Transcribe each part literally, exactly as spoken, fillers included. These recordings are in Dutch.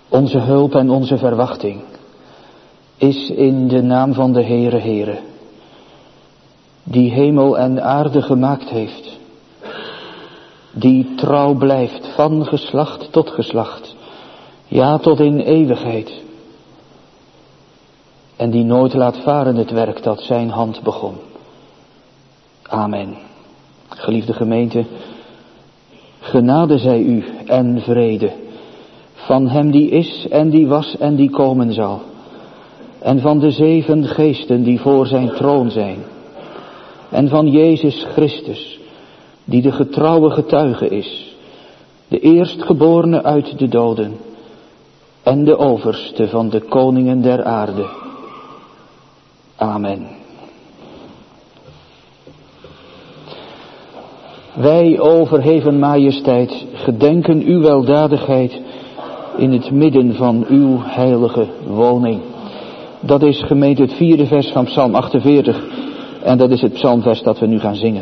Onze hulp en onze verwachting is in de naam van de Heere Heere, die hemel en aarde gemaakt heeft, die trouw blijft van geslacht tot geslacht, ja tot in eeuwigheid, en die nooit laat varen het werk dat zijn hand begon. Amen. Geliefde gemeente, genade zij u en vrede van hem die is en die was en die komen zal, en van de zeven geesten die voor zijn troon zijn, en van Jezus Christus, die de getrouwe getuige is, de eerstgeborene uit de doden, en de overste van de koningen der aarde. Amen. Wij, o verheven majesteit, gedenken uw weldadigheid in het midden van uw heilige woning. Dat is gemeente het vierde vers van Psalm achtenveertig. En dat is het psalmvers dat we nu gaan zingen.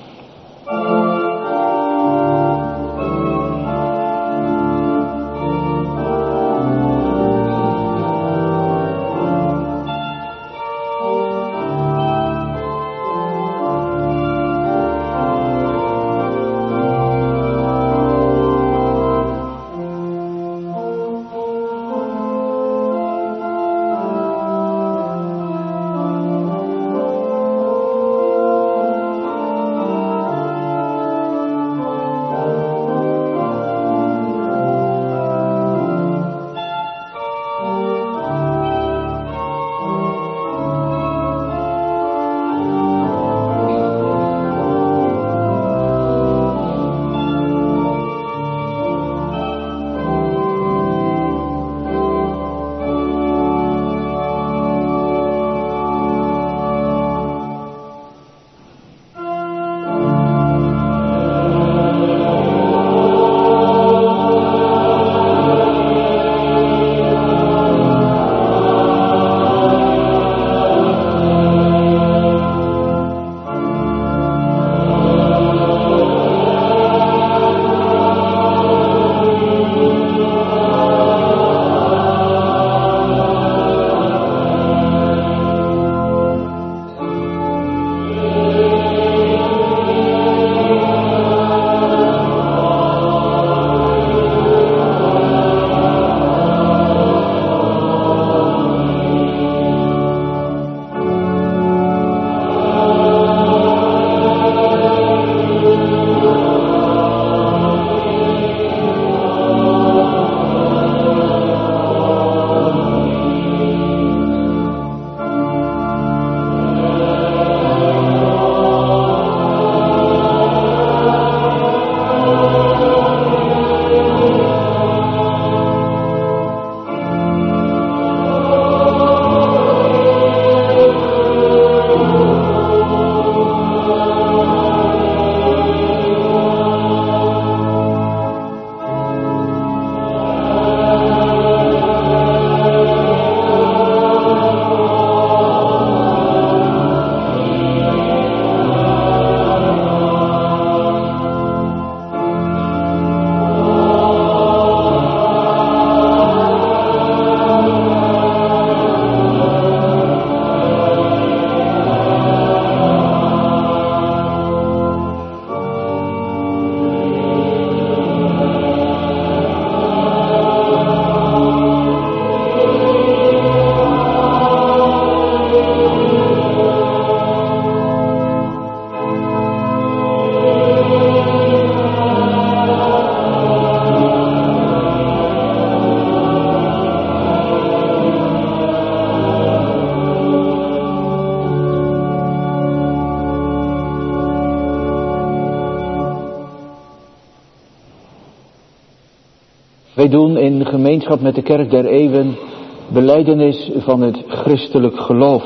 Wij doen in gemeenschap met de Kerk der Eeuwen belijdenis van het christelijk geloof.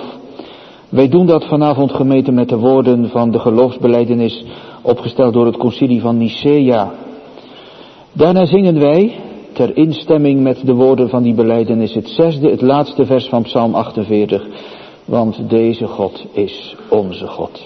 Wij doen dat vanavond gemeente met de woorden van de geloofsbelijdenis opgesteld door het concilie van Nicea. Daarna zingen wij, ter instemming met de woorden van die belijdenis, het zesde, het laatste vers van Psalm achtenveertig. Want deze God is onze God.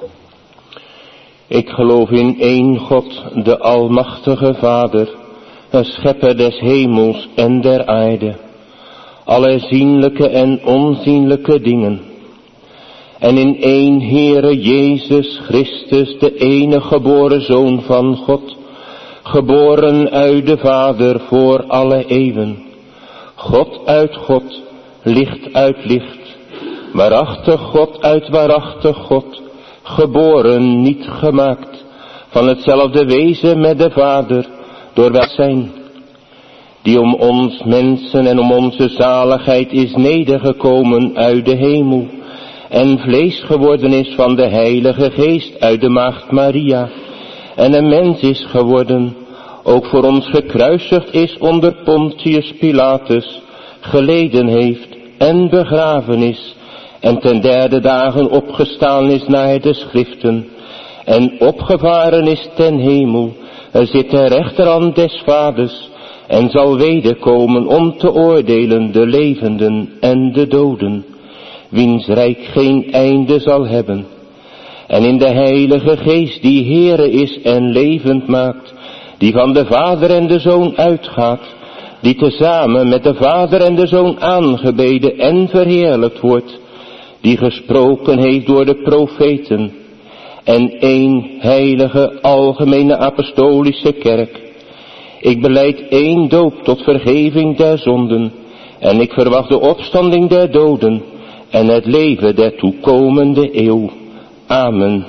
Ik geloof in één God, de almachtige Vader, schepper des hemels en der aarde, alle zienlijke en onzienlijke dingen. En in één Heere Jezus Christus, de enige geboren Zoon van God, geboren uit de Vader voor alle eeuwen. God uit God, licht uit licht, waarachtig God uit waarachtig God, geboren, niet gemaakt, van hetzelfde wezen met de Vader, door welk zijn, die om ons mensen en om onze zaligheid is nedergekomen uit de hemel, en vlees geworden is van de Heilige Geest uit de Maagd Maria, en een mens is geworden, ook voor ons gekruisigd is onder Pontius Pilatus, geleden heeft en begraven is, en ten derde dagen opgestaan is naar de schriften, en opgevaren is ten hemel, er zit ter rechterhand des Vaders, en zal wederkomen om te oordelen de levenden en de doden, wiens rijk geen einde zal hebben. En in de Heilige Geest die Heere is en levend maakt, die van de Vader en de Zoon uitgaat, die tezamen met de Vader en de Zoon aangebeden en verheerlijkt wordt, die gesproken heeft door de profeten, en één heilige algemene apostolische kerk. Ik belijd één doop tot vergeving der zonden, en ik verwacht de opstanding der doden en het leven der toekomende eeuw. Amen.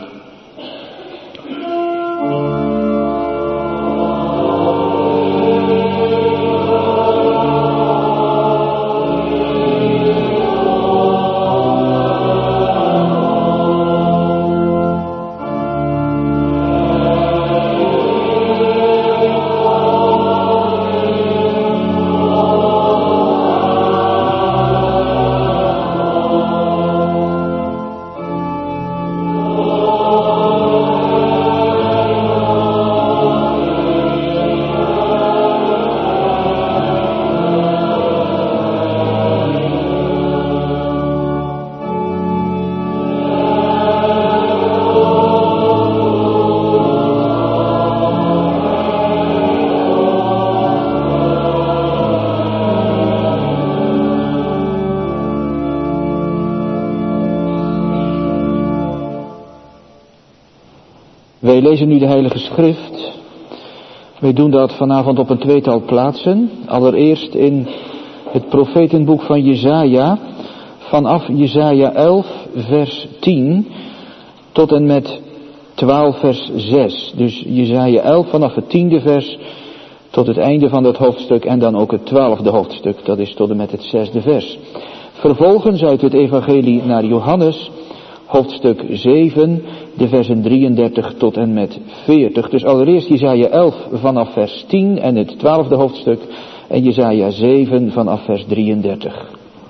Wij lezen nu de Heilige Schrift. Wij doen dat vanavond op een tweetal plaatsen. Allereerst in het profetenboek van Jesaja, vanaf Jesaja elf vers tien tot en met twaalf vers zes. Dus Jesaja elf vanaf het tiende vers tot het einde van dat hoofdstuk en dan ook het twaalfde hoofdstuk, dat is tot en met het zesde vers. Vervolgens uit het evangelie naar Johannes, hoofdstuk zeven, de versen drieëndertig tot en met veertig. Dus allereerst Jesaja elf vanaf vers tien en het twaalfde hoofdstuk en Jesaja zeven vanaf vers drieëndertig.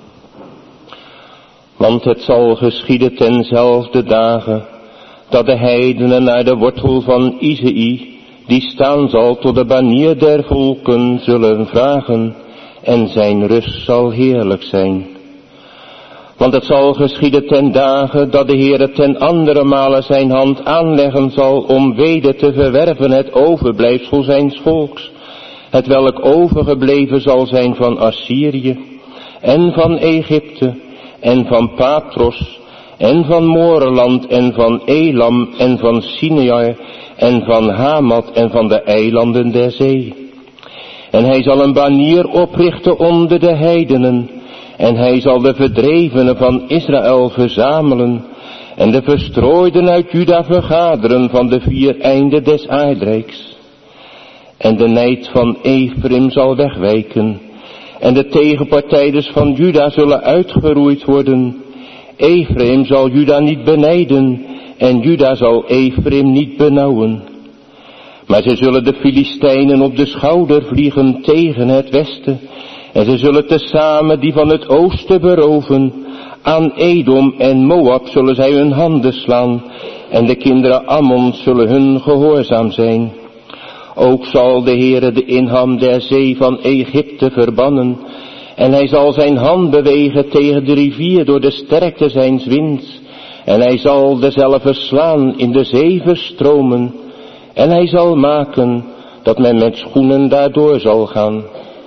Want het zal geschieden tenzelfde dagen, dat de heidenen naar de wortel van Isaïe, die staan zal tot de banier der volken, zullen vragen, en zijn rust zal heerlijk zijn. Want het zal geschieden ten dagen dat de Heere ten andere male zijn hand aanleggen zal om weder te verwerven het overblijfsel zijns volks, het welk overgebleven zal zijn van Assyrië, en van Egypte, en van Patros, en van Moreland, en van Elam, en van Sinear, en van Hamat, en van de eilanden der zee. En hij zal een banier oprichten onder de heidenen, en hij zal de verdrevenen van Israël verzamelen, en de verstrooiden uit Juda vergaderen van de vier einden des aardrijks. En de nijd van Ephraim zal wegwijken, en de tegenpartijders van Juda zullen uitgeroeid worden. Ephraim zal Juda niet benijden, en Juda zal Ephraim niet benauwen. Maar ze zullen de Filistijnen op de schouder vliegen tegen het westen, en ze zullen tezamen die van het oosten beroven. Aan Edom en Moab zullen zij hun handen slaan, en de kinderen Ammons zullen hun gehoorzaam zijn. Ook zal de Heere de inham der zee van Egypte verbannen, en hij zal zijn hand bewegen tegen de rivier door de sterkte zijns winds, en hij zal dezelve slaan in de zeven stromen, en hij zal maken dat men met schoenen daardoor zal gaan.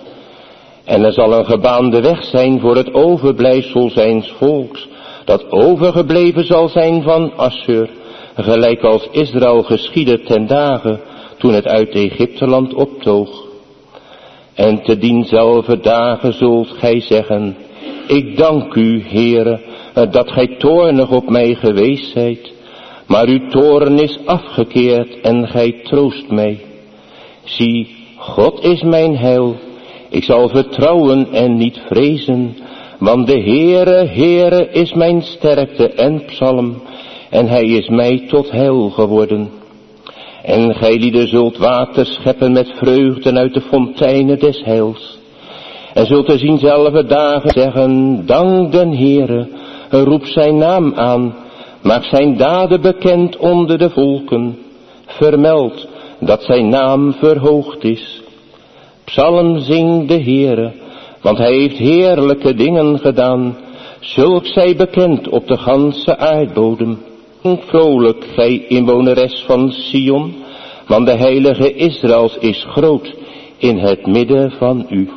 En er zal een gebaande weg zijn voor het overblijfsel zijns volks, dat overgebleven zal zijn van Assur, gelijk als Israël geschiedde ten dagen, toen het uit Egypteland optoog. En te dienzelfde dagen zult gij zeggen, ik dank u, Heere, dat gij toornig op mij geweest zijt, maar uw toorn is afgekeerd en gij troost mij. Zie, God is mijn heil, ik zal vertrouwen en niet vrezen, want de Heere, Heere is mijn sterkte en psalm, en hij is mij tot heil geworden. En gij lieden zult water scheppen met vreugden uit de fonteinen des heils. En zult er zienzelfde dagen zeggen, dank den Heere, roep zijn naam aan, maak zijn daden bekend onder de volken, vermeld dat zijn naam verhoogd is. Psalm zing de Heere, want hij heeft heerlijke dingen gedaan, zulk zij bekend op de ganse aardbodem. Vrolijk, gij inwoneres van Sion, want de heilige Israëls is groot in het midden van u.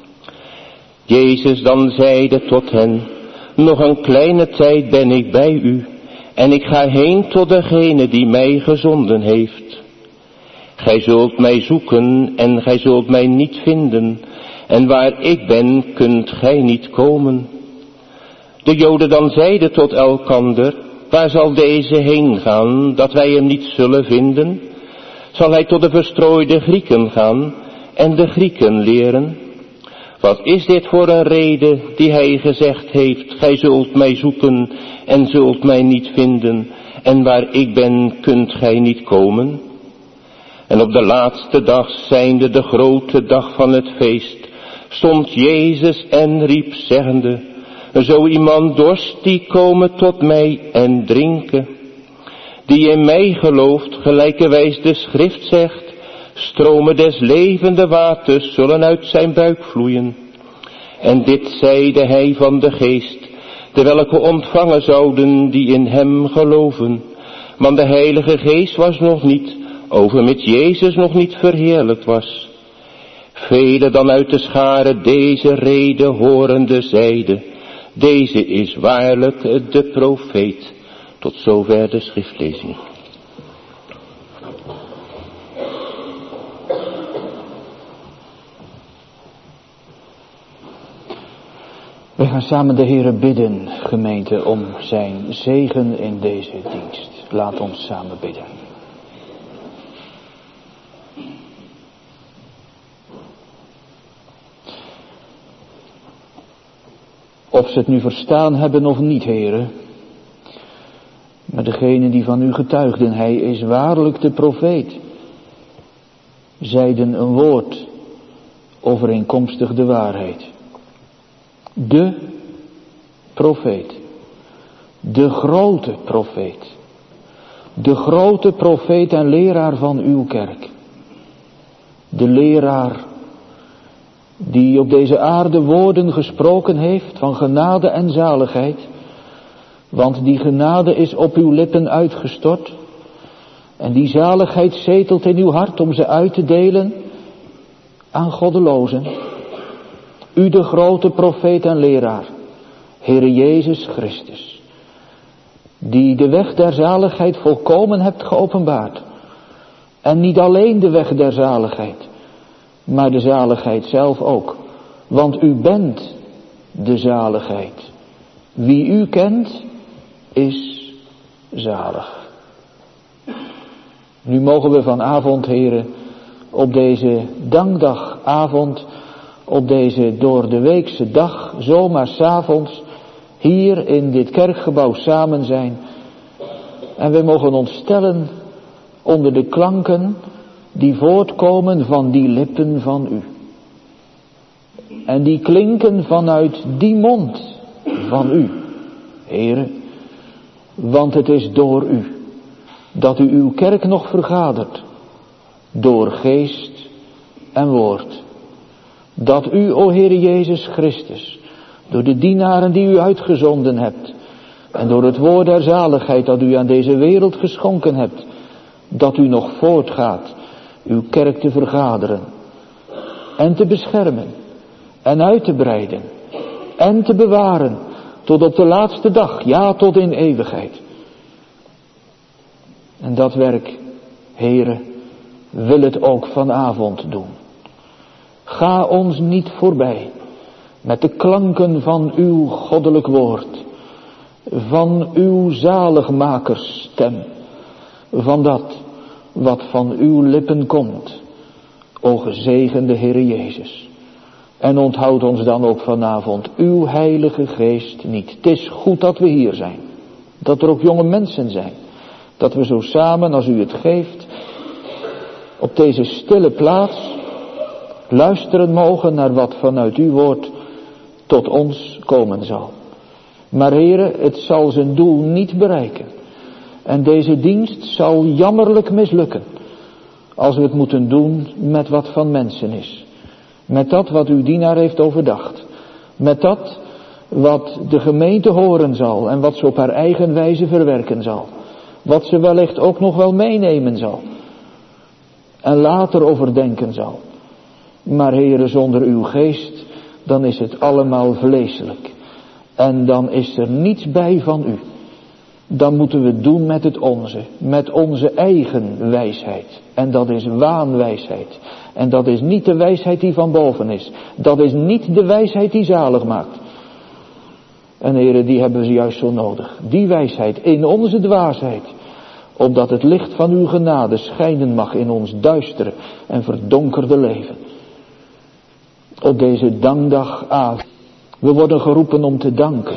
Jezus dan zeide tot hen, nog een kleine tijd ben ik bij u, en ik ga heen tot degene die mij gezonden heeft. Gij zult mij zoeken en gij zult mij niet vinden, en waar ik ben kunt gij niet komen. De Joden dan zeiden tot elkander, waar zal deze heen gaan, dat wij hem niet zullen vinden? Zal hij tot de verstrooide Grieken gaan en de Grieken leren? Wat is dit voor een rede die hij gezegd heeft, gij zult mij zoeken en zult mij niet vinden, en waar ik ben kunt gij niet komen? En op de laatste dag, zijnde de grote dag van het feest, stond Jezus en riep zeggende, zo iemand dorst, die komen tot mij en drinken. Die in mij gelooft, gelijkerwijs de schrift zegt, stromen des levende waters zullen uit zijn buik vloeien. En dit zeide hij van de geest, de welke ontvangen zouden die in hem geloven. Want de heilige geest was nog niet, overmits Jezus nog niet verheerlijkt was. Velen dan uit de schare deze rede horende zeiden, deze is waarlijk de profeet. Tot zover de schriftlezing. We gaan samen de Heere bidden, gemeente, om zijn zegen in deze dienst. Laat ons samen bidden. Of ze het nu verstaan hebben of niet, Heere, maar degenen die van u getuigden, hij is waarlijk de profeet, zeiden een woord overeenkomstig de waarheid. De profeet, de grote profeet, de grote profeet en leraar van uw kerk. De leraar die op deze aarde woorden gesproken heeft van genade en zaligheid, want die genade is op uw lippen uitgestort en die zaligheid zetelt in uw hart om ze uit te delen aan goddelozen. U de grote profeet en leraar, Heere Jezus Christus, die de weg der zaligheid volkomen hebt geopenbaard. En niet alleen de weg der zaligheid, maar de zaligheid zelf ook. Want u bent de zaligheid. Wie u kent, is zalig. Nu mogen we vanavond, Heere, op deze dankdagavond, op deze door de weekse dag, zomaar 's avonds, hier in dit kerkgebouw samen zijn. En we mogen ons stellen onder de klanken die voortkomen van die lippen van u. En die klinken vanuit die mond van u, Heere. Want het is door u dat u uw kerk nog vergadert, door geest en woord. Dat u, o Heere Jezus Christus, door de dienaren die u uitgezonden hebt, en door het woord der zaligheid dat u aan deze wereld geschonken hebt, dat u nog voortgaat uw kerk te vergaderen en te beschermen en uit te breiden en te bewaren tot op de laatste dag, ja, tot in eeuwigheid. En dat werk, Heere, wil het ook vanavond doen. Ga ons niet voorbij met de klanken van uw goddelijk woord, van uw zaligmakersstem, van dat wat van uw lippen komt, o gezegende Heere Jezus. En onthoud ons dan ook vanavond uw heilige geest niet. Het is goed dat we hier zijn, dat er ook jonge mensen zijn, dat we zo samen, als u het geeft, op deze stille plaats luisteren mogen naar wat vanuit uw woord tot ons komen zal. Maar Heere, het zal zijn doel niet bereiken. En deze dienst zal jammerlijk mislukken, als we het moeten doen met wat van mensen is. Met dat wat uw dienaar heeft overdacht. Met dat wat de gemeente horen zal en wat ze op haar eigen wijze verwerken zal. Wat ze wellicht ook nog wel meenemen zal. En later overdenken zal. Maar Heere, zonder uw geest, dan is het allemaal vleeselijk. En dan is er niets bij van u. Dan moeten we het doen met het onze. Met onze eigen wijsheid. En dat is waanwijsheid. En dat is niet de wijsheid die van boven is. Dat is niet de wijsheid die zalig maakt. En Heere, die hebben we juist zo nodig. Die wijsheid in onze dwaasheid. Opdat het licht van uw genade schijnen mag in ons duistere en verdonkerde leven. Op deze dankdagavond. We worden geroepen om te danken.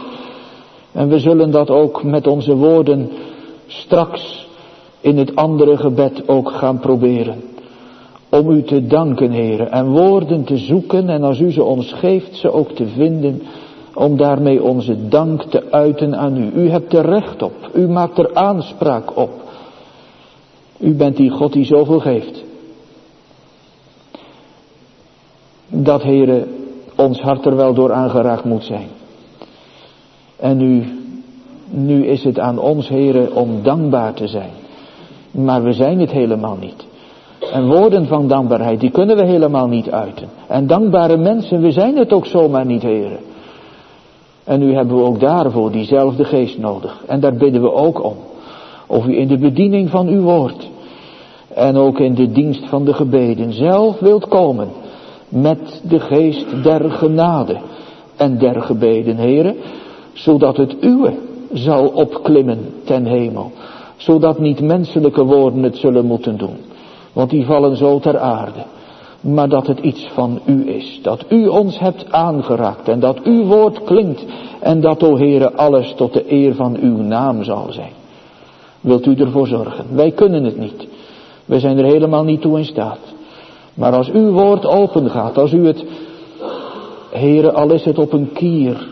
En we zullen dat ook met onze woorden straks in het andere gebed ook gaan proberen. Om u te danken, Heere, en woorden te zoeken en als u ze ons geeft, ze ook te vinden, om daarmee onze dank te uiten aan u. U hebt er recht op, u maakt er aanspraak op. U bent die God die zoveel geeft. Dat, Heere, ons hart er wel door aangeraakt moet zijn. En nu, nu is het aan ons, Heere, om dankbaar te zijn. Maar we zijn het helemaal niet. En woorden van dankbaarheid, die kunnen we helemaal niet uiten. En dankbare mensen, we zijn het ook zomaar niet, Heere. En nu hebben we ook daarvoor diezelfde geest nodig. En daar bidden we ook om. Of u in de bediening van uw woord en ook in de dienst van de gebeden zelf wilt komen met de geest der genade en der gebeden, Heere, zodat het uwe zal opklimmen ten hemel, zodat niet menselijke woorden het zullen moeten doen, want die vallen zo ter aarde, maar dat het iets van u is, dat u ons hebt aangeraakt en dat uw woord klinkt en dat, o Heere, alles tot de eer van uw naam zal zijn. Wilt u ervoor zorgen? Wij kunnen het niet. Wij zijn er helemaal niet toe in staat. Maar als uw woord open gaat, als u het, Heere, al is het op een kier,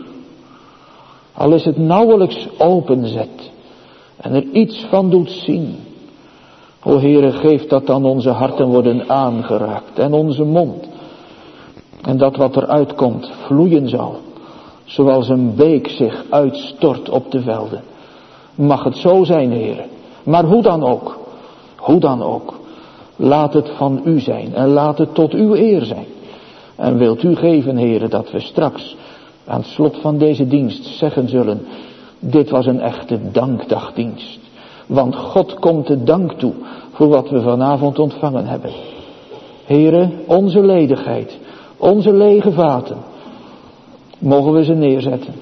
al is het nauwelijks openzet en er iets van doet zien, o Heere, geef dat dan onze harten worden aangeraakt en onze mond. En dat wat eruit komt vloeien zal, zoals een beek zich uitstort op de velden. Mag het zo zijn, Heere. Maar hoe dan ook, hoe dan ook, laat het van u zijn en laat het tot uw eer zijn. En wilt u geven, Heere, dat we straks aan het slot van deze dienst zeggen zullen, dit was een echte dankdagdienst. Want God komt de dank toe voor wat we vanavond ontvangen hebben. Heere, onze ledigheid, onze lege vaten, mogen we ze neerzetten.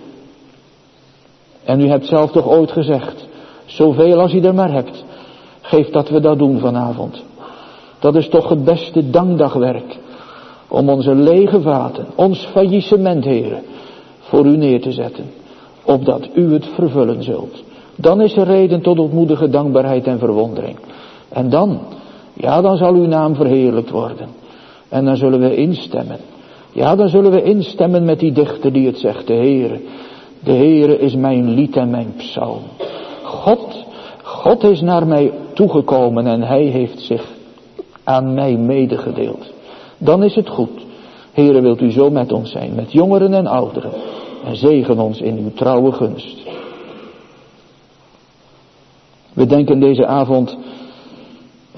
En u hebt zelf toch ooit gezegd, zoveel als u er maar hebt, geef dat we dat doen vanavond. Dat is toch het beste dankdagwerk, om onze lege vaten, ons faillissement, Heere, voor u neer te zetten, opdat u het vervullen zult. Dan is er reden tot ontmoedige dankbaarheid en verwondering. En dan, ja, dan zal uw naam verheerlijkt worden. En dan zullen we instemmen. Ja, dan zullen we instemmen met die dichter die het zegt, de Heere. De Heere is mijn lied en mijn psalm. God, God is naar mij toegekomen en hij heeft zich aan mij medegedeeld. Dan is het goed. Heere, wilt u zo met ons zijn, met jongeren en ouderen. En zegen ons in uw trouwe gunst. We denken deze avond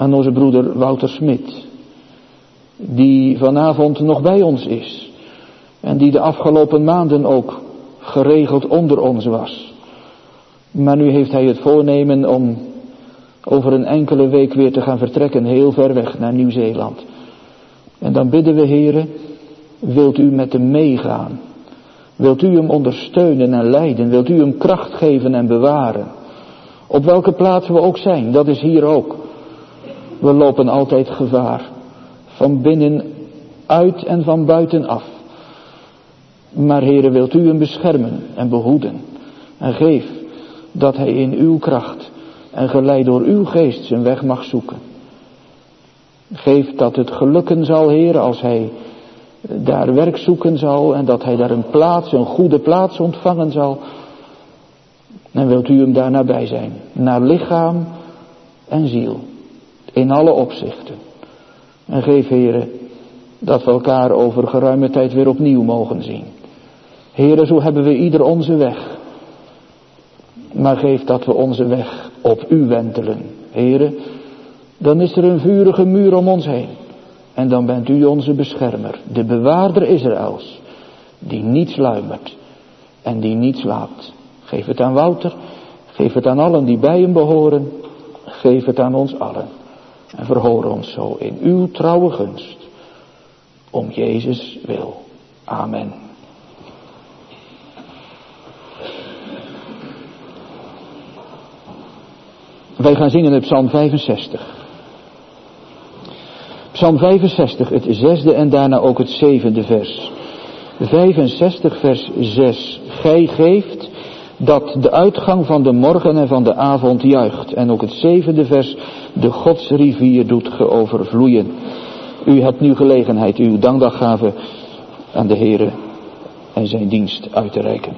aan onze broeder Wouter Smit, die vanavond nog bij ons is en die de afgelopen maanden ook geregeld onder ons was. Maar nu heeft hij het voornemen om over een enkele week weer te gaan vertrekken, heel ver weg naar Nieuw-Zeeland. En dan bidden we, Heere, wilt u met hem meegaan? Wilt u hem ondersteunen en leiden? Wilt u hem kracht geven en bewaren? Op welke plaats we ook zijn, dat is hier ook. We lopen altijd gevaar. Van binnen uit en van buiten af. Maar Heere, wilt u hem beschermen en behoeden. En geef dat hij in uw kracht en geleid door uw geest zijn weg mag zoeken. Geef dat het gelukken zal, Heere, als hij daar werk zoeken zal en dat hij daar een plaats, een goede plaats ontvangen zal. En wilt u hem daar nabij zijn, naar lichaam en ziel, in alle opzichten. En geef, Heere, dat we elkaar over geruime tijd weer opnieuw mogen zien. Heere, zo hebben we ieder onze weg. Maar geef dat we onze weg op u wentelen. Heere, dan is er een vurige muur om ons heen. En dan bent u onze beschermer, de bewaarder Israëls, die niet sluimert en die niet slaapt. Geef het aan Wouter, geef het aan allen die bij hem behoren, geef het aan ons allen. En verhoor ons zo in uw trouwe gunst, om Jezus wil. Amen. Wij gaan zingen het Psalm vijfenzestig. Psalm vijfenzestig, het zesde en daarna ook het zevende vers. vijfenzestig vers zes. Gij geeft dat de uitgang van de morgen en van de avond juicht. En ook het zevende vers. De godsrivier doet ge overvloeien. U hebt nu gelegenheid uw dankdaggave aan de Heere en zijn dienst uit te reiken.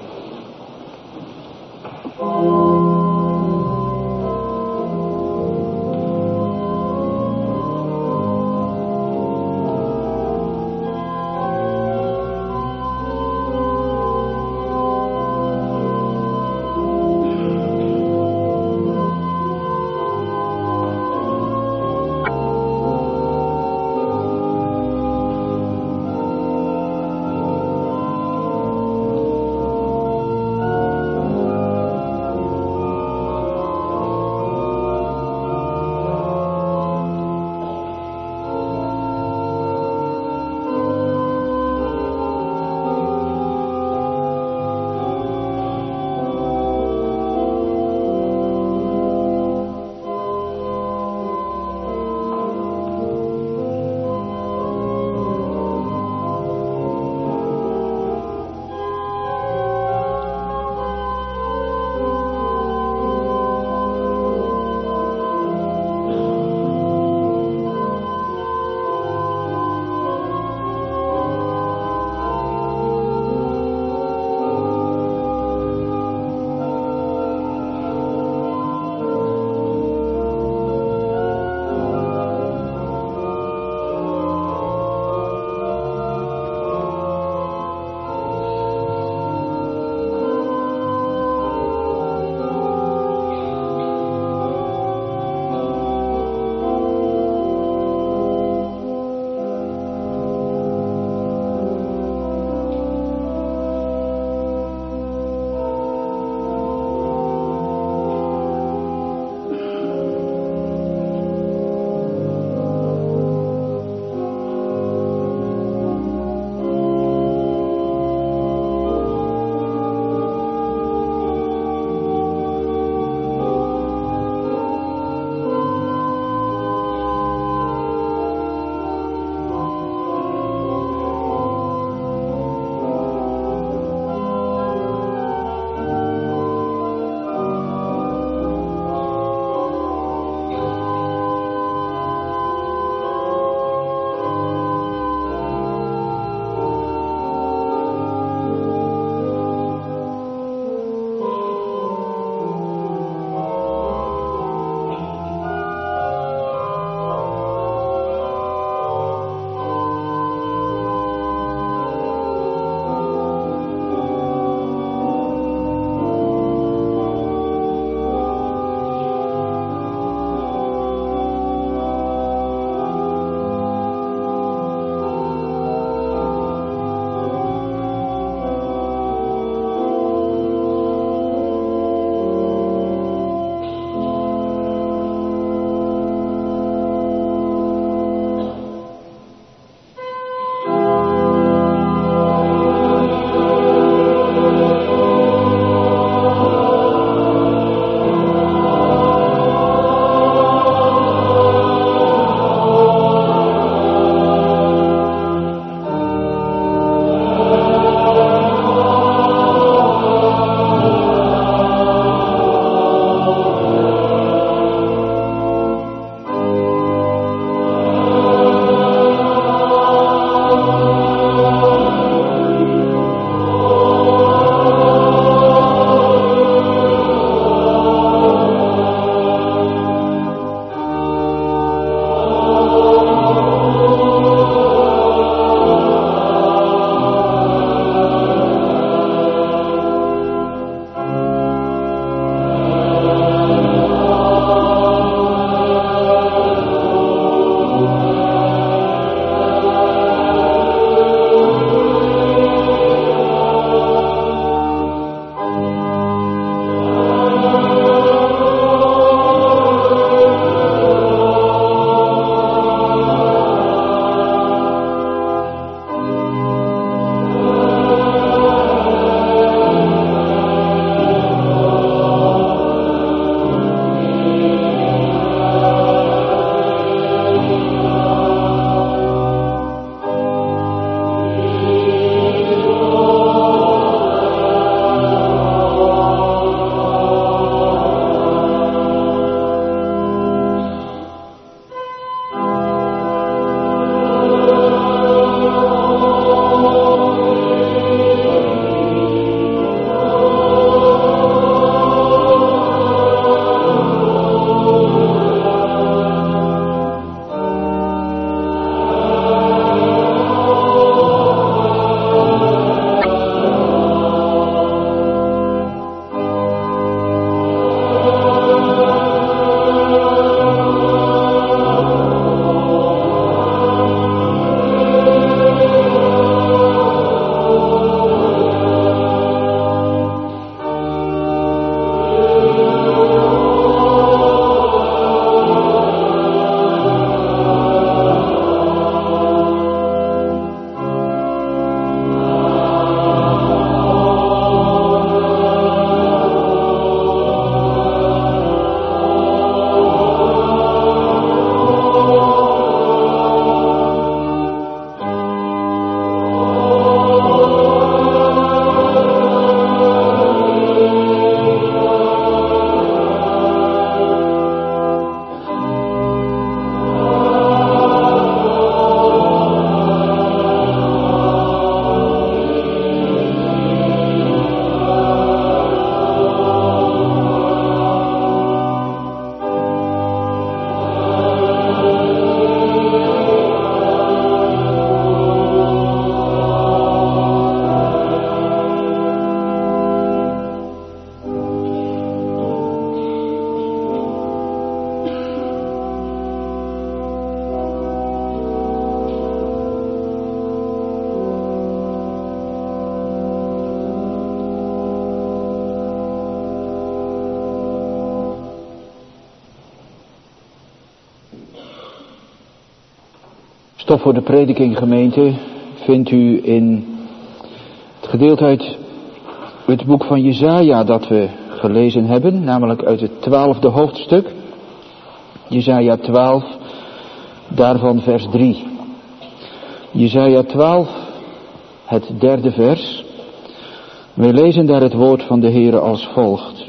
Stof voor de prediking, gemeente, vindt u in het gedeelte uit het boek van Jesaja dat we gelezen hebben, namelijk uit het twaalfde hoofdstuk. Jesaja twaalf, daarvan vers drie. Jesaja twaalf, het derde vers. Wij lezen daar het woord van de Heere als volgt.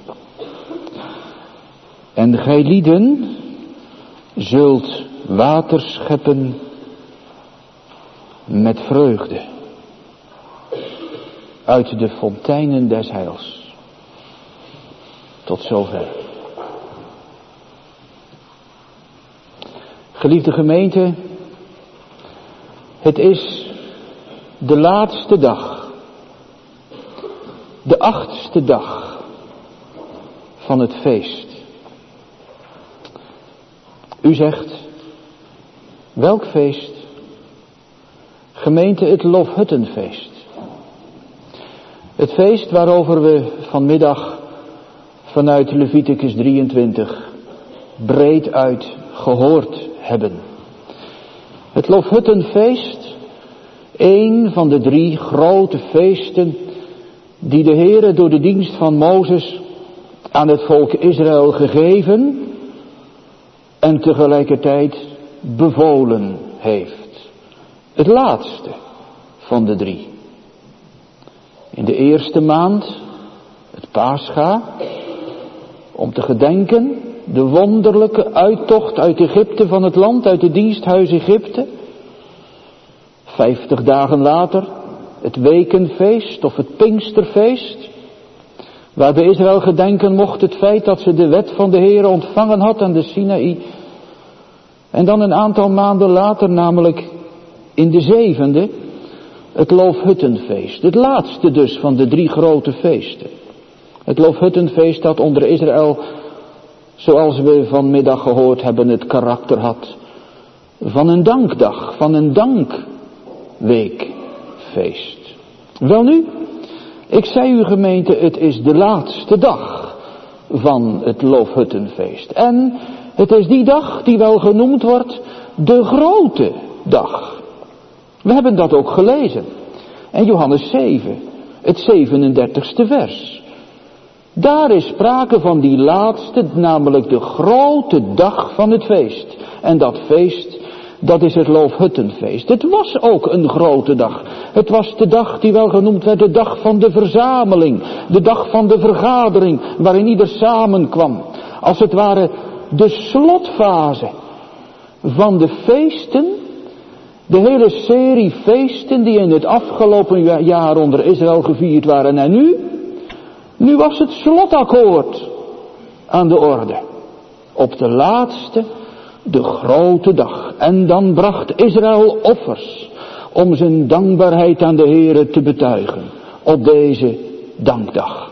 En gij lieden zult water scheppen met vreugde uit de fonteinen des heils. Tot zover. Geliefde gemeente, het is de laatste dag, de achtste dag van het feest. U zegt, welk feest? Gemeente, het Loofhuttenfeest. Het feest waarover we vanmiddag vanuit Leviticus drieëntwintig breed uit gehoord hebben. Het Loofhuttenfeest, een van de drie grote feesten die de Heere door de dienst van Mozes aan het volk Israël gegeven en tegelijkertijd bevolen heeft. Het laatste van de drie. In de eerste maand, het Pascha, om te gedenken de wonderlijke uittocht uit Egypte van het land, uit het diensthuis Egypte. Vijftig dagen later, het Wekenfeest of het Pinksterfeest, waarbij Israël gedenken mocht het feit dat ze de wet van de Heere ontvangen had aan de Sinaï. En dan een aantal maanden later, namelijk in de zevende, het Loofhuttenfeest. Het laatste dus van de drie grote feesten. Het Loofhuttenfeest dat onder Israël, zoals we vanmiddag gehoord hebben, het karakter had van een dankdag, van een dankweekfeest. Welnu, ik zei u gemeente, het is de laatste dag van het Loofhuttenfeest. En het is die dag die wel genoemd wordt de grote dag. We hebben dat ook gelezen. En Johannes zeven, het zevenendertigste vers. Daar is sprake van die laatste, namelijk de grote dag van het feest. En dat feest, dat is het Loofhuttenfeest. Het was ook een grote dag. Het was de dag die wel genoemd werd de dag van de verzameling. De dag van de vergadering, waarin ieder samenkwam. Als het ware de slotfase van de feesten. De hele serie feesten die in het afgelopen jaar onder Israël gevierd waren. En nu? Nu was het slotakkoord aan de orde. Op de laatste, de grote dag. En dan bracht Israël offers om zijn dankbaarheid aan de Heere te betuigen. Op deze dankdag.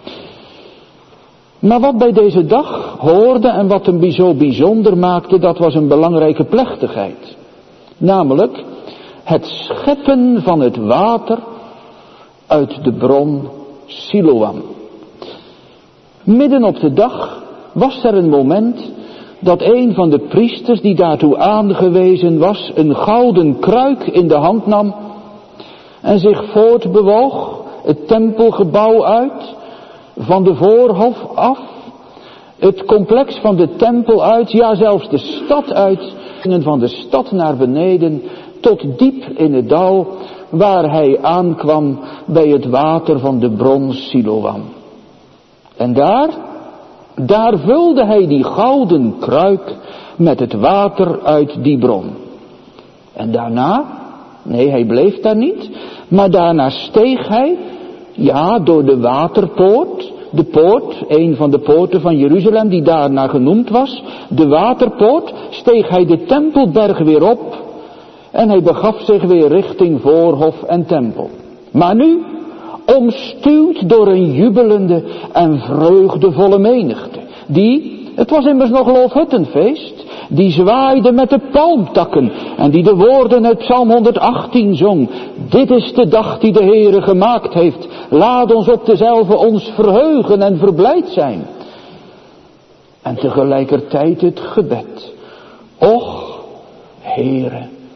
Maar wat bij deze dag hoorde en wat hem zo bijzonder maakte, dat was een belangrijke plechtigheid. Namelijk het scheppen van het water uit de bron Siloam. Midden op de dag was er een moment dat een van de priesters die daartoe aangewezen was, een gouden kruik in de hand nam en zich voortbewoog, het tempelgebouw uit, van de voorhof af, het complex van de tempel uit, ja zelfs de stad uit, en van de stad naar beneden tot diep in het dal, waar hij aankwam bij het water van de bron Siloam. En daar, daar vulde hij die gouden kruik met het water uit die bron. En daarna, nee, hij bleef daar niet, maar daarna steeg hij, ja, door de waterpoort, de poort, een van de poorten van Jeruzalem die daarna genoemd was, de waterpoort, steeg hij de tempelberg weer op en hij begaf zich weer richting voorhof en tempel. Maar nu, omstuwd door een jubelende en vreugdevolle menigte, die, het was immers nog Loofhuttenfeest, die zwaaide met de palmtakken en die de woorden uit Psalm honderdachttien zong. Dit is de dag die de Heere gemaakt heeft. Laat ons op dezelfde ons verheugen en verblijd zijn. En tegelijkertijd het gebed. Och, Heere,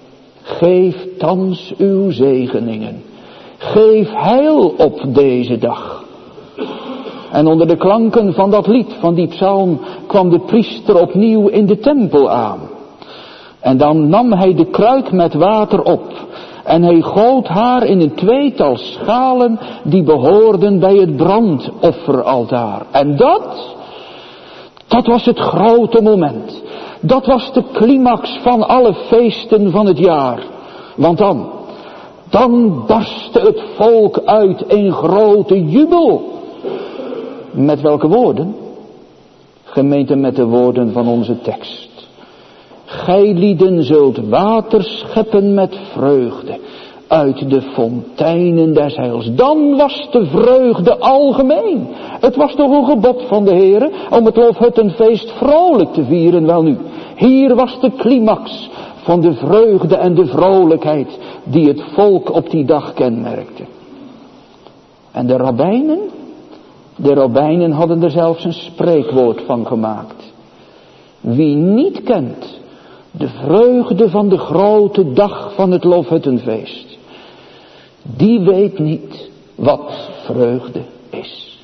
geef thans uw zegeningen. Geef heil op deze dag. En onder de klanken van dat lied, van die psalm, kwam de priester opnieuw in de tempel aan. En dan nam hij de kruik met water op. En hij goot haar in een tweetal schalen die behoorden bij het brandofferaltaar. En dat, dat was het grote moment. Dat was de climax van alle feesten van het jaar. Want dan, dan barstte het volk uit in grote jubel. Met welke woorden? Gemeente, met de woorden van onze tekst. Gijlieden zult water scheppen met vreugde uit de fonteinen des heils. Dan was de vreugde algemeen. Het was toch een gebod van de Heere om het Loofhuttenfeest vrolijk te vieren. Wel nu, hier was de climax van de vreugde en de vrolijkheid die het volk op die dag kenmerkte. En de rabbijnen, de rabbijnen hadden er zelfs een spreekwoord van gemaakt. Wie niet kent de vreugde van de grote dag van het Loofhuttenfeest, die weet niet wat vreugde is.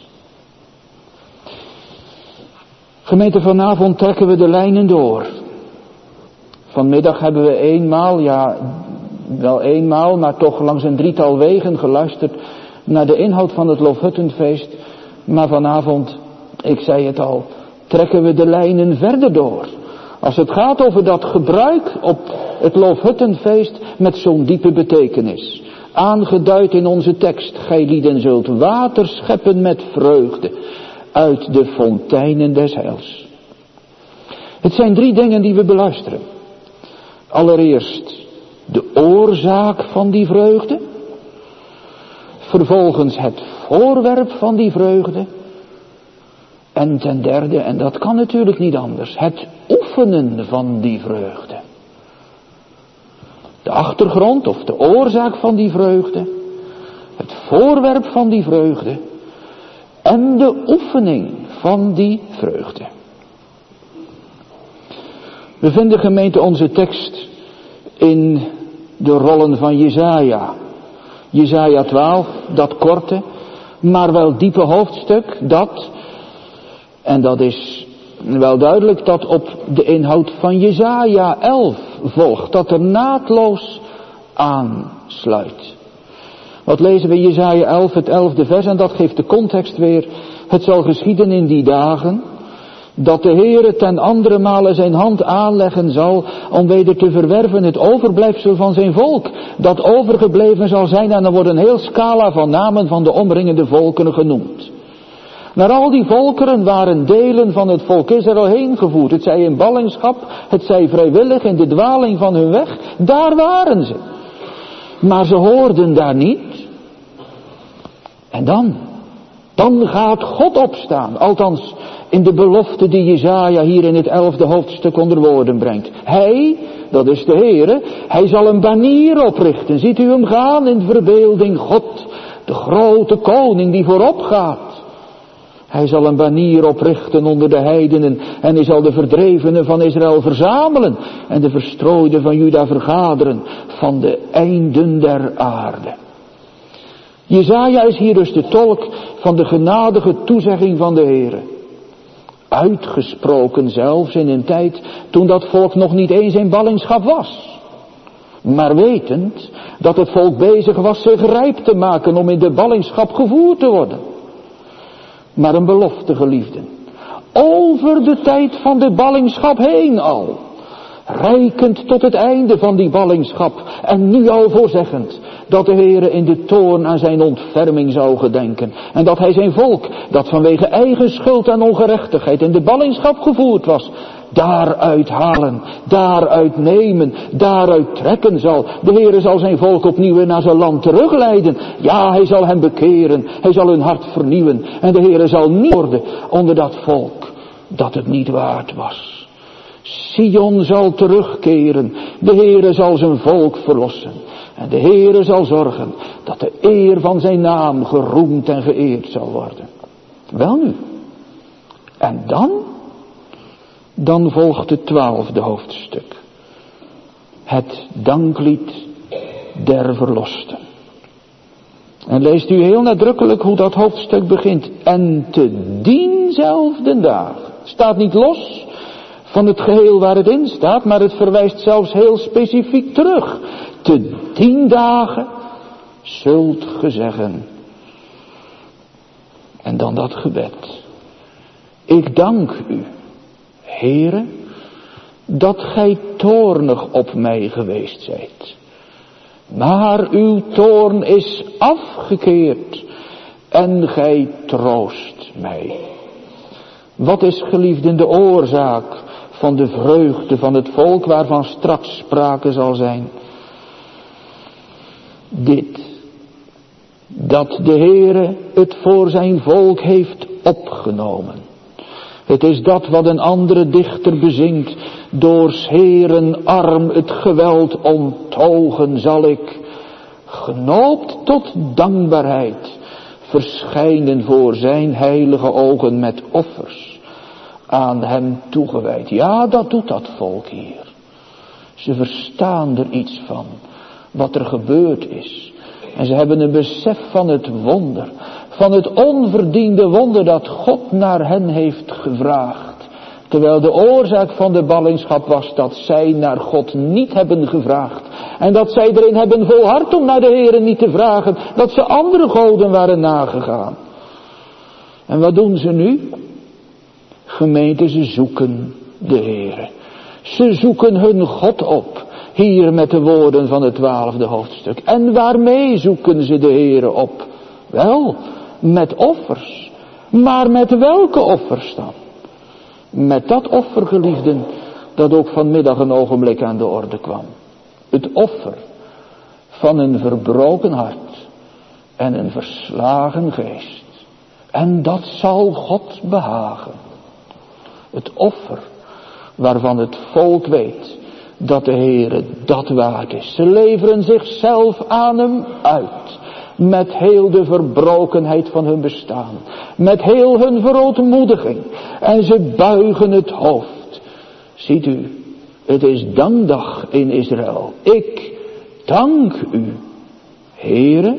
Gemeente, vanavond trekken we de lijnen door. Vanmiddag hebben we eenmaal, ja wel eenmaal, maar toch langs een drietal wegen geluisterd naar de inhoud van het Loofhuttenfeest. Maar vanavond, ik zei het al, trekken we de lijnen verder door. Als het gaat over dat gebruik op het Loofhuttenfeest met zo'n diepe betekenis. Aangeduid in onze tekst, gijlieden zult water scheppen met vreugde uit de fonteinen des heils. Het zijn drie dingen die we beluisteren. Allereerst de oorzaak van die vreugde. Vervolgens het voorwerp van die vreugde. En ten derde, en dat kan natuurlijk niet anders, het oefenen van die vreugde. De achtergrond of de oorzaak van die vreugde. Het voorwerp van die vreugde. En de oefening van die vreugde. We vinden, gemeente, onze tekst in de rollen van Jesaja. Jesaja twaalf, dat korte, maar wel diepe hoofdstuk, dat, en dat is wel duidelijk, dat op de inhoud van Jesaja elf volgt, dat er naadloos aansluit. Wat lezen we Jesaja elf, het elfde vers, en dat geeft de context weer. Het zal geschieden in die dagen, dat de Heere ten andere male zijn hand aanleggen zal om weder te verwerven het overblijfsel van zijn volk, dat overgebleven zal zijn, en er wordt een heel scala van namen van de omringende volken genoemd. Naar al die volkeren waren delen van het volk Israël heen gevoerd, het zij in ballingschap, het zij vrijwillig in de dwaling van hun weg, daar waren ze. Maar ze hoorden daar niet. En dan, dan gaat God opstaan, althans in de belofte die Jesaja hier in het elfde hoofdstuk onder woorden brengt. Hij, dat is de Heere, hij zal een banier oprichten. Ziet u hem gaan in verbeelding, God, de grote koning die voorop gaat. Hij zal een banier oprichten onder de heidenen en hij zal de verdrevenen van Israël verzamelen en de verstrooiden van Juda vergaderen van de einden der aarde. Jesaja is hier dus de tolk van de genadige toezegging van de Heere. Uitgesproken zelfs in een tijd toen dat volk nog niet eens in ballingschap was. Maar wetend dat het volk bezig was zich rijp te maken om in de ballingschap gevoerd te worden. Maar een belofte, geliefden. Over de tijd van de ballingschap heen al. Reikend tot het einde van die ballingschap. En nu al voorzeggend dat de Heere in de toorn aan zijn ontferming zou gedenken. En dat hij zijn volk, dat vanwege eigen schuld en ongerechtigheid in de ballingschap gevoerd was, daaruit halen, daaruit nemen, daaruit trekken zal. De Heere zal zijn volk opnieuw naar zijn land terugleiden. Ja, hij zal hen bekeren, hij zal hun hart vernieuwen. En de Heere zal niet worden onder dat volk dat het niet waard was. Sion zal terugkeren, de Heere zal zijn volk verlossen. En de Heere zal zorgen dat de eer van zijn naam geroemd en geëerd zal worden. Welnu, en dan, dan volgt het twaalfde hoofdstuk. het danklied der verlosten. En leest u heel nadrukkelijk hoe dat hoofdstuk begint. En te dienzelfde dag. Het staat niet los van het geheel waar het in staat, maar het verwijst zelfs heel specifiek terug. Te dien dagen zult ge zeggen. En dan dat gebed. Ik dank u, Heere, dat gij toornig op mij geweest zijt. Maar uw toorn is afgekeerd en gij troost mij. Wat is, geliefden, de oorzaak van de vreugde van het volk waarvan straks sprake zal zijn? Dit, dat de Heere het voor zijn volk heeft opgenomen. Het is dat wat een andere dichter bezingt. Door 's Heeren arm het geweld onttogen zal ik, genoopt tot dankbaarheid, verschijnen voor zijn heilige ogen met offers, aan hem toegewijd. Ja, dat doet dat volk hier. Ze verstaan er iets van, wat er gebeurd is. En ze hebben een besef van het wonder, van het onverdiende wonder dat God naar hen heeft gevraagd. Terwijl de oorzaak van de ballingschap was dat zij naar God niet hebben gevraagd. En dat zij erin hebben volhard om naar de Heere niet te vragen. Dat ze andere goden waren nagegaan. En wat doen ze nu? Gemeente, ze zoeken de Heere. Ze zoeken hun God op. Hier met de woorden van het twaalfde hoofdstuk. En waarmee zoeken ze de Heere op? Wel, met offers. Maar met welke offers dan? Met dat offer, geliefden, dat ook vanmiddag een ogenblik aan de orde kwam. Het offer van een verbroken hart en een verslagen geest. En dat zal God behagen. Het offer waarvan het volk weet dat de Heere dat waard is. Ze leveren zichzelf aan hem uit. Met heel de verbrokenheid van hun bestaan. Met heel hun verootmoediging. En ze buigen het hoofd. Ziet u, het is dankdag in Israël. Ik dank u, Heere.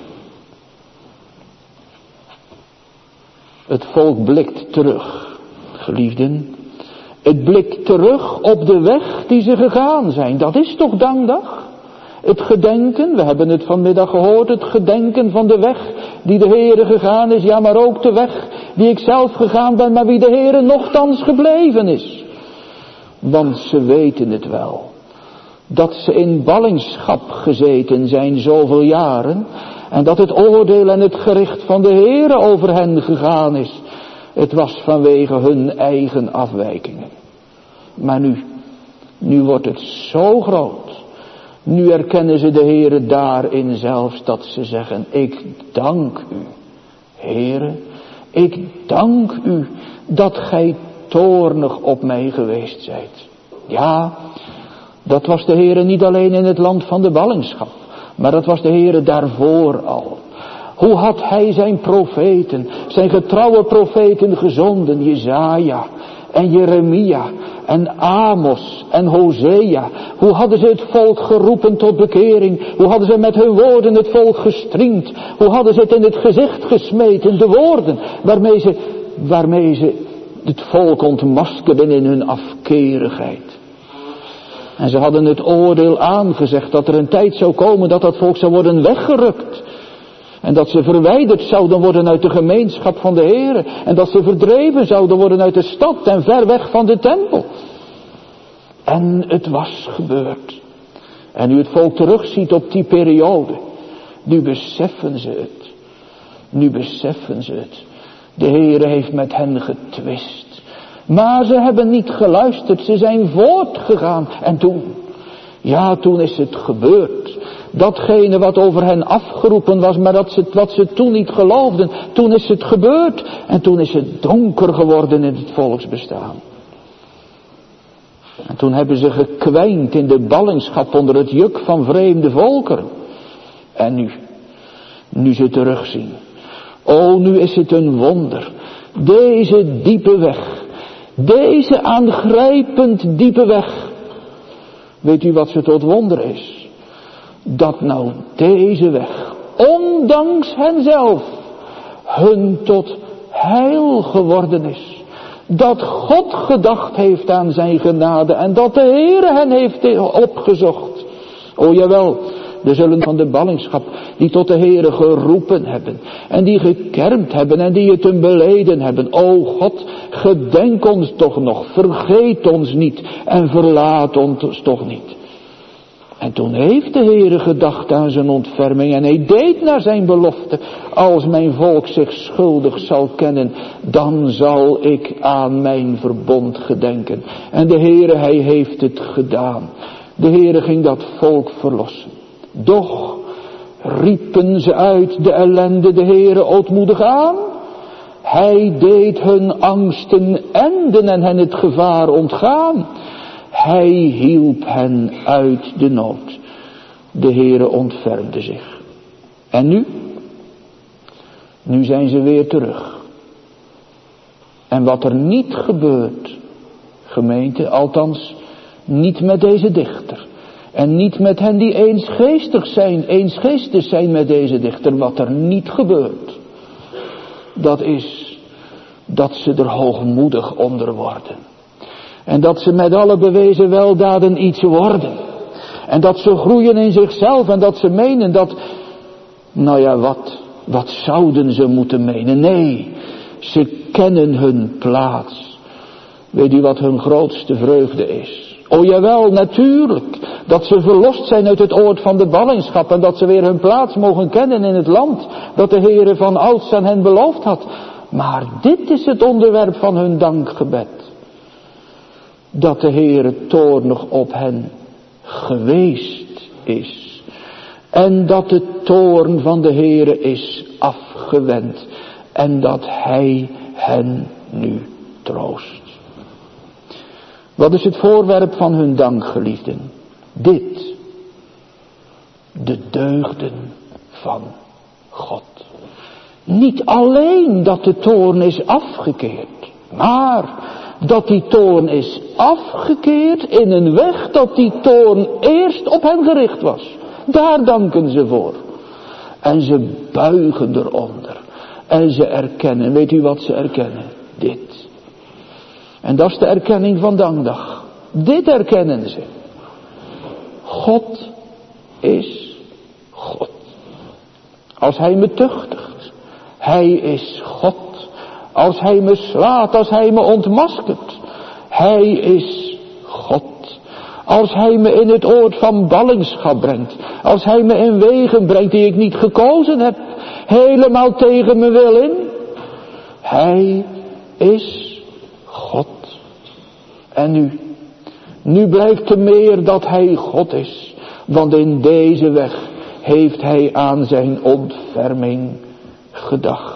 Het volk blikt terug, geliefden. Het blikt terug op de weg die ze gegaan zijn. Dat is toch dankdag? Het gedenken, we hebben het vanmiddag gehoord, het gedenken van de weg die de Heere gegaan is. Ja, maar ook de weg die ik zelf gegaan ben, maar wie de Heere nochtans gebleven is. Want ze weten het wel. Dat ze in ballingschap gezeten zijn zoveel jaren. En dat het oordeel en het gericht van de Heere over hen gegaan is. Het was vanwege hun eigen afwijkingen. Maar nu, nu wordt het zo groot. Nu erkennen ze de Heere daarin zelfs dat ze zeggen, ik dank u, Heere, ik dank u dat gij toornig op mij geweest zijt. Ja, dat was de Heere niet alleen in het land van de ballingschap, maar dat was de Heere daarvoor al. Hoe had hij zijn profeten, zijn getrouwe profeten gezonden, Jesaja en Jeremia en Amos en Hosea. Hoe hadden ze het volk geroepen tot bekering? Hoe hadden ze met hun woorden het volk gestriemd? Hoe hadden ze het in het gezicht gesmeten, de woorden waarmee ze, waarmee ze het volk ontmaskerden in hun afkerigheid. En ze hadden het oordeel aangezegd dat er een tijd zou komen dat dat volk zou worden weggerukt. En dat ze verwijderd zouden worden uit de gemeenschap van de Heere. En dat ze verdreven zouden worden uit de stad en ver weg van de tempel. En het was gebeurd. En nu het volk terugziet op die periode. Nu beseffen ze het. Nu beseffen ze het. De Heere heeft met hen getwist. Maar ze hebben niet geluisterd. Ze zijn voortgegaan. En toen, ja, toen is het gebeurd. Datgene wat over hen afgeroepen was, maar dat ze, wat ze toen niet geloofden. Toen is het gebeurd. En toen is het donker geworden in het volksbestaan. En toen hebben ze gekwijnd in de ballingschap onder het juk van vreemde volkeren. En nu, nu ze terugzien. O, nu is het een wonder. Deze diepe weg. Deze aangrijpend diepe weg. Weet u wat ze tot wonder is? Dat nou deze weg, ondanks henzelf, hun tot heil geworden is. Dat God gedacht heeft aan zijn genade en dat de Heere hen heeft opgezocht. O jawel, er zullen van de ballingschap die tot de Heere geroepen hebben en die gekermd hebben en die het hun beleden hebben. O God, gedenk ons toch nog, vergeet ons niet en verlaat ons toch niet. En toen heeft de Heere gedacht aan zijn ontferming en hij deed naar zijn belofte. Als mijn volk zich schuldig zal kennen, dan zal ik aan mijn verbond gedenken. En de Heere, hij heeft het gedaan. De Heere ging dat volk verlossen. Doch riepen ze uit de ellende de Heere ootmoedig aan. Hij deed hun angsten enden en hen het gevaar ontgaan. Hij hielp hen uit de nood. De Heere ontfermde zich. En nu? Nu zijn ze weer terug. En wat er niet gebeurt, gemeente, althans niet met deze dichter. En niet met hen die eensgeestig zijn, eensgeestig zijn met deze dichter. Wat er niet gebeurt, dat is dat ze er hoogmoedig onder worden. En dat ze met alle bewezen weldaden iets worden. En dat ze groeien in zichzelf en dat ze menen dat, nou ja, wat, wat zouden ze moeten menen? Nee, ze kennen hun plaats. Weet u wat hun grootste vreugde is? O jawel, natuurlijk, dat ze verlost zijn uit het oord van de ballingschap en dat ze weer hun plaats mogen kennen in het land dat de Heere van ouds aan hen beloofd had. Maar dit is het onderwerp van hun dankgebed. Dat de Heere toornig op hen geweest is. En dat de toorn van de Heere is afgewend. En dat Hij hen nu troost. Wat is het voorwerp van hun dank, geliefden? Dit. De deugden van God. Niet alleen dat de toorn is afgekeerd. Maar dat die toorn is afgekeerd in een weg dat die toorn eerst op hen gericht was. Daar danken ze voor. En ze buigen eronder. En ze erkennen. Weet u wat ze erkennen? Dit. En dat is de erkenning van dankdag. Dit erkennen ze. God is God. Als Hij me tuchtigt. Hij is God. Als Hij me slaat, als Hij me ontmaskert. Hij is God. Als Hij me in het oord van ballingschap brengt. Als Hij me in wegen brengt die ik niet gekozen heb. Helemaal tegen mijn wil in. Hij is God. En nu, nu blijkt te meer dat Hij God is. Want in deze weg heeft Hij aan zijn ontferming gedacht.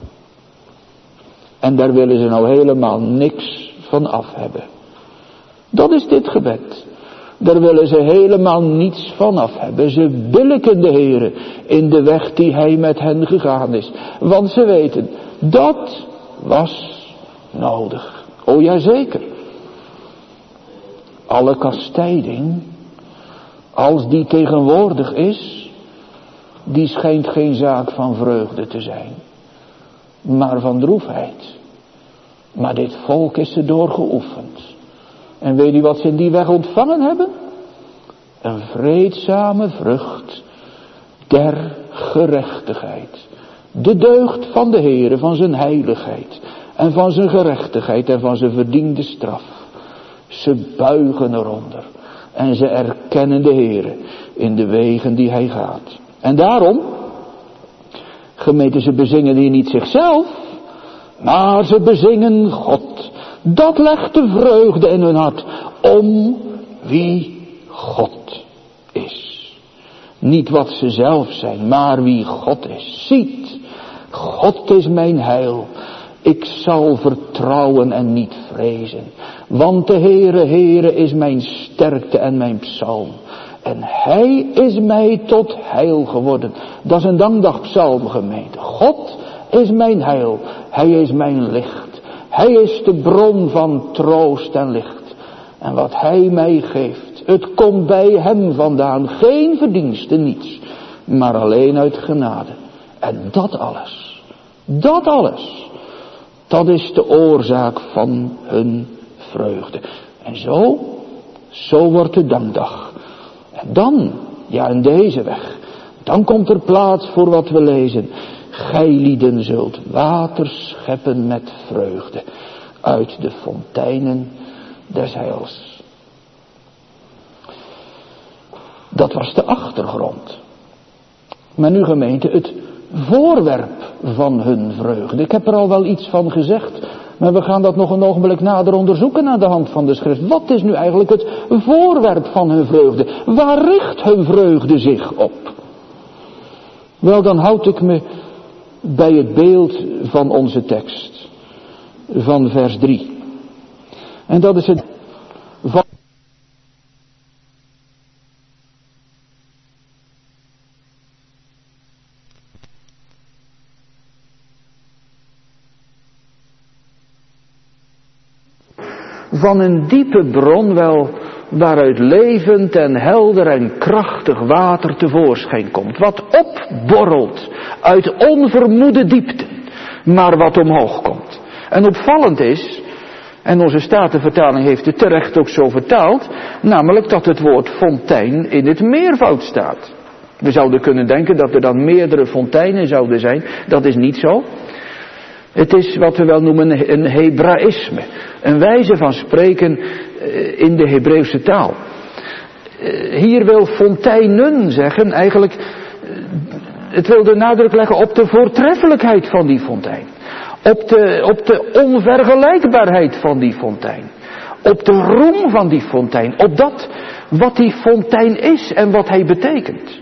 En daar willen ze nou helemaal niks van af hebben. Dat is dit gebed. Daar willen ze helemaal niets van af hebben. Ze billijken de Heere in de weg die Hij met hen gegaan is. Want ze weten, dat was nodig. O ja, zeker. Alle kastijding, als die tegenwoordig is, die schijnt geen zaak van vreugde te zijn. Maar van droefheid. Maar dit volk is er door geoefend. En weet u wat ze in die weg ontvangen hebben? Een vreedzame vrucht der gerechtigheid. De deugd van de Heere, van zijn heiligheid. En van zijn gerechtigheid en van zijn verdiende straf. Ze buigen eronder. En ze erkennen de Heere in de wegen die Hij gaat. En daarom, gemeente, ze bezingen hier niet zichzelf, maar ze bezingen God. Dat legt de vreugde in hun hart om wie God is. Niet wat ze zelf zijn, maar wie God is. Ziet, God is mijn heil. Ik zal vertrouwen en niet vrezen. Want de Heere, Heere is mijn sterkte en mijn psalm. En Hij is mij tot heil geworden. Dat is een dankdagpsalm, gemeente. God is mijn heil. Hij is mijn licht. Hij is de bron van troost en licht. En wat hij mij geeft, het komt bij hem vandaan. Geen verdienste, niets. Maar alleen uit genade. En dat alles, dat alles, dat is de oorzaak van hun vreugde. En zo, zo wordt de dankdag. En dan, ja in deze weg, dan komt er plaats voor wat we lezen. Gij lieden zult water scheppen met vreugde uit de fonteinen des heils. Dat was de achtergrond. Maar nu gemeente, het voorwerp van hun vreugde. Ik heb er al wel iets van gezegd, maar we gaan dat nog een ogenblik nader onderzoeken aan de hand van de schrift. Wat is nu eigenlijk het voorwerp van hun vreugde? Waar richt hun vreugde zich op? Wel, dan houd ik me bij het beeld van onze tekst, van vers drie. En dat is het van van een diepe bron wel, waaruit levend en helder en krachtig water tevoorschijn komt. Wat opborrelt uit onvermoede diepten, maar wat omhoog komt. En opvallend is, en onze Statenvertaling heeft het terecht ook zo vertaald, namelijk dat het woord fontein in het meervoud staat. We zouden kunnen denken dat er dan meerdere fonteinen zouden zijn. Dat is niet zo. Het is wat we wel noemen een Hebraïsme. Een wijze van spreken in de Hebreeuwse taal. Hier wil fonteinen zeggen eigenlijk, het wil de nadruk leggen op de voortreffelijkheid van die fontein. Op de, op de onvergelijkbaarheid van die fontein. Op de roem van die fontein. Op dat wat die fontein is en wat hij betekent.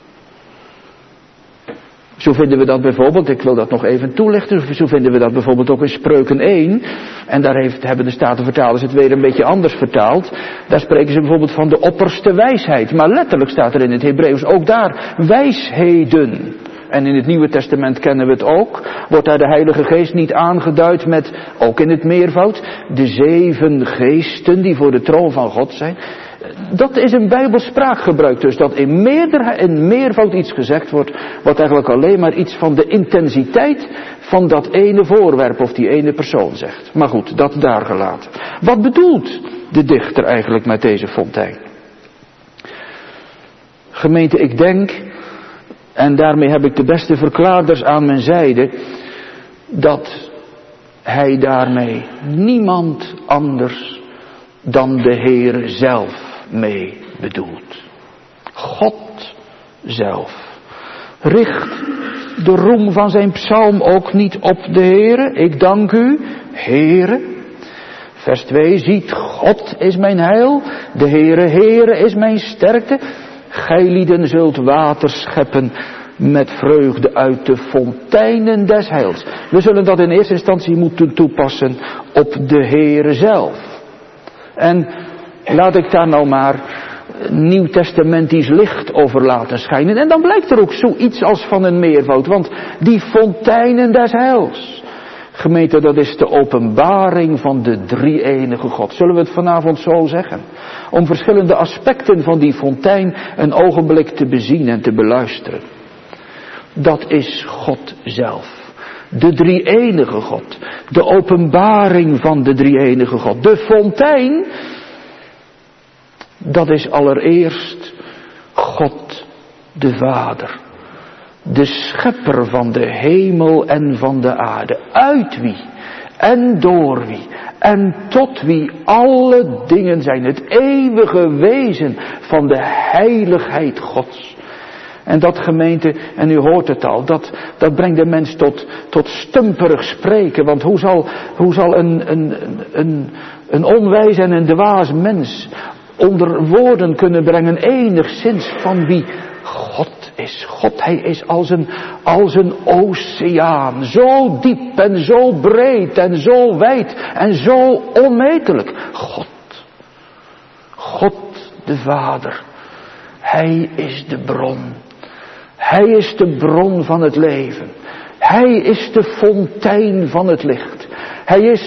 Zo vinden we dat bijvoorbeeld, ik wil dat nog even toelichten, zo vinden we dat bijvoorbeeld ook in Spreuken één. En daar heeft, hebben de Statenvertalers het weer een beetje anders vertaald. Daar spreken ze bijvoorbeeld van de opperste wijsheid. Maar letterlijk staat er in het Hebreeuws ook daar wijsheden. En in het Nieuwe Testament kennen we het ook. Wordt daar de Heilige Geest niet aangeduid met, ook in het meervoud, de zeven geesten die voor de troon van God zijn. Dat is een Bijbels spraakgebruik dus, dat in, meerder, in meervoud iets gezegd wordt, wat eigenlijk alleen maar iets van de intensiteit van dat ene voorwerp of die ene persoon zegt. Maar goed, dat daar gelaten. Wat bedoelt de dichter eigenlijk met deze fontein? Gemeente, ik denk, en daarmee heb ik de beste verklaarders aan mijn zijde, dat hij daarmee niemand anders dan de Heere zelf mee bedoelt. God zelf. Richt de roem van zijn psalm ook niet op de Heere. Ik dank u, Heere. Vers twee, ziet, God is mijn heil. De Heere, Heere is mijn sterkte. Gij lieden zult water scheppen met vreugde uit de fonteinen des heils. We zullen dat in eerste instantie moeten toepassen op de Heere zelf. En laat ik daar nou maar nieuwtestamentisch licht over laten schijnen. En dan blijkt er ook zoiets als van een meervoud. Want die fonteinen des heils. Gemeente, dat is de openbaring van de drie-enige God. Zullen we het vanavond zo zeggen? Om verschillende aspecten van die fontein een ogenblik te bezien en te beluisteren. Dat is God zelf. De drie-enige God. De openbaring van de drie-enige God. De fontein, dat is allereerst God de Vader. De schepper van de hemel en van de aarde. Uit wie en door wie en tot wie alle dingen zijn. Het eeuwige wezen van de heiligheid Gods. En dat, gemeente, en u hoort het al, dat, dat brengt de mens tot, tot stumperig spreken. Want hoe zal, hoe zal een, een, een, een onwijs en een dwaas mens onder woorden kunnen brengen enigszins van wie God is. God, hij is als een, als een oceaan. Zo diep en zo breed en zo wijd en zo onmetelijk. God. God de Vader. Hij is de bron. Hij is de bron van het leven. Hij is de fontein van het licht. Hij is,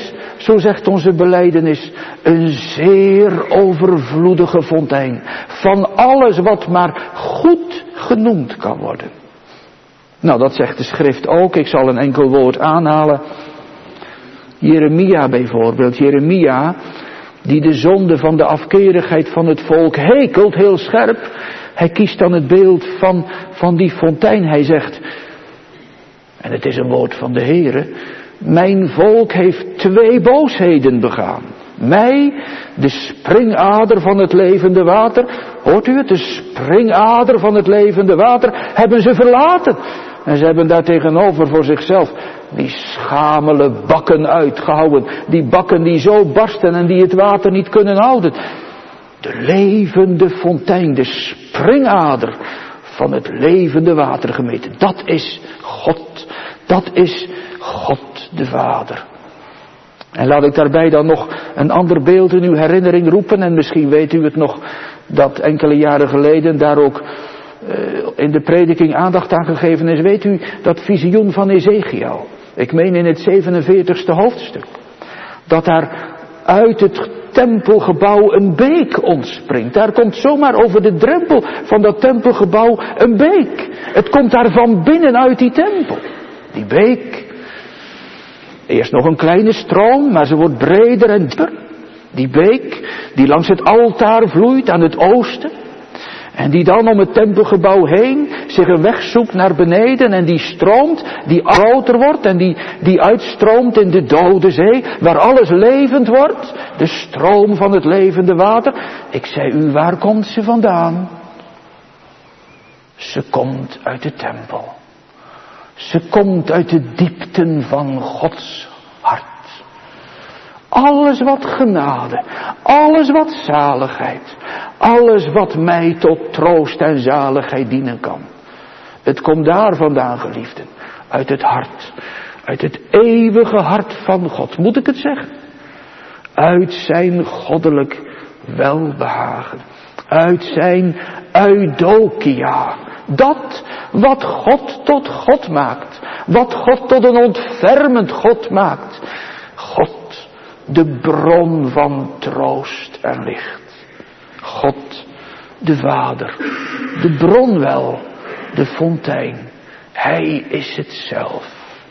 zo zegt onze belijdenis, een zeer overvloedige fontein. Van alles wat maar goed genoemd kan worden. Nou, dat zegt de schrift ook. Ik zal een enkel woord aanhalen. Jeremia bijvoorbeeld. Jeremia, die de zonde van de afkerigheid van het volk hekelt, heel scherp. Hij kiest dan het beeld van, van die fontein. Hij zegt, en het is een woord van de Heere, mijn volk heeft twee boosheden begaan. Mij, de springader van het levende water, hoort u het, de springader van het levende water, hebben ze verlaten. En ze hebben daar tegenover voor zichzelf die schamele bakken uitgehouden. Die bakken die zo barsten en die het water niet kunnen houden. De levende fontein, de springader van het levende water gemeten. Dat is God. Dat is God de Vader. En laat ik daarbij dan nog een ander beeld in uw herinnering roepen. En misschien weet u het nog dat enkele jaren geleden daar ook uh, in de prediking aandacht aan gegeven is. Weet u dat visioen van Ezekiel. Ik meen in het zevenenveertigste hoofdstuk. Dat daar uit het tempelgebouw een beek ontspringt. Daar komt zomaar over de drempel van dat tempelgebouw een beek. Het komt daar van binnen uit die tempel. Die beek. Eerst nog een kleine stroom, maar ze wordt breder en dieper. Die beek die langs het altaar vloeit aan het oosten. En die dan om het tempelgebouw heen zich een weg zoekt naar beneden. En die stroomt, die groter wordt en die, die uitstroomt in de dode zee. Waar alles levend wordt. De stroom van het levende water. Ik zei u, waar komt ze vandaan? Ze komt uit de tempel. Ze komt uit de diepten van Gods hart. Alles wat genade, alles wat zaligheid, alles wat mij tot troost en zaligheid dienen kan. Het komt daar vandaan, geliefden, uit het hart, uit het eeuwige hart van God. Moet ik het zeggen? Uit zijn goddelijk welbehagen, uit zijn eudokia. Dat wat God tot God maakt. Wat God tot een ontfermend God maakt. God, de bron van troost en licht. God, de Vader. De bron wel. De fontein. Hij is het zelf.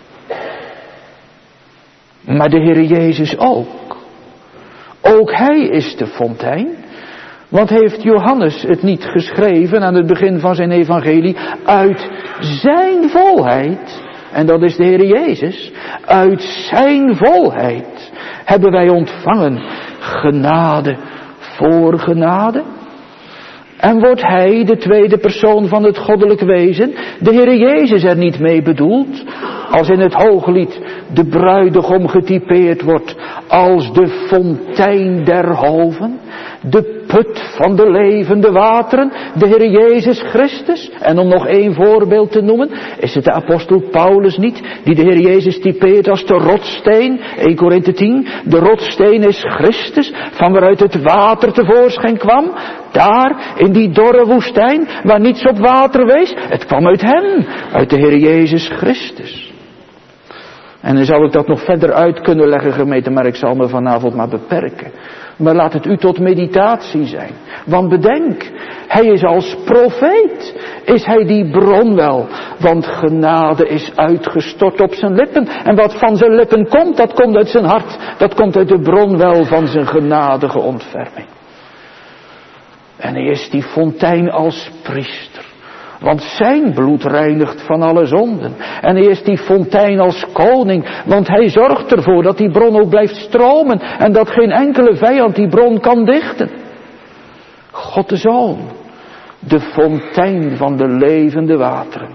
Maar de Heer Jezus ook. Ook Hij is de fontein. Want heeft Johannes het niet geschreven aan het begin van zijn evangelie? Uit zijn volheid, en dat is de Heer Jezus, uit zijn volheid hebben wij ontvangen genade voor genade. En wordt hij, de tweede persoon van het goddelijk wezen, de Heer Jezus er niet mee bedoeld? Als in het Hooglied de bruidegom getypeerd wordt als de fontein der hoven, de put van de levende wateren, de Heer Jezus Christus. En om nog één voorbeeld te noemen, is het de apostel Paulus niet, die de Heer Jezus typeert als de rotssteen, Eerste Korinthe tien, de rotssteen is Christus, van waaruit het water tevoorschijn kwam, daar in die dorre woestijn, waar niets op water wees, het kwam uit hem, uit de Heer Jezus Christus. En dan zou ik dat nog verder uit kunnen leggen, gemeente, maar ik zal me vanavond maar beperken. Maar laat het u tot meditatie zijn. Want bedenk, hij is als profeet, is hij die bron wel. Want genade is uitgestort op zijn lippen. En wat van zijn lippen komt, dat komt uit zijn hart. Dat komt uit de bron wel van zijn genadige ontferming. En hij is die fontein als priester. Want zijn bloed reinigt van alle zonden. En hij is die fontein als koning. Want hij zorgt ervoor dat die bron ook blijft stromen. En dat geen enkele vijand die bron kan dichten. God de Zoon. De fontein van de levende wateren.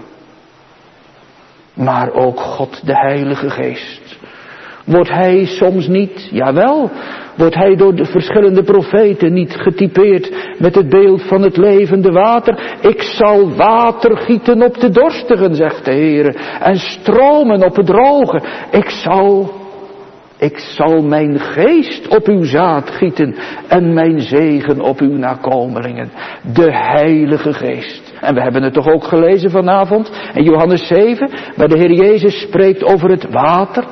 Maar ook God de Heilige Geest. Wordt hij soms niet, jawel, wordt hij door de verschillende profeten niet getypeerd met het beeld van het levende water. Ik zal water gieten op de dorstigen, zegt de Heer, en stromen op het droge. Ik zal, ik zal mijn geest op uw zaad gieten en mijn zegen op uw nakomelingen. De Heilige Geest. En we hebben het toch ook gelezen vanavond in Johannes zeven, waar de Heer Jezus spreekt over het water.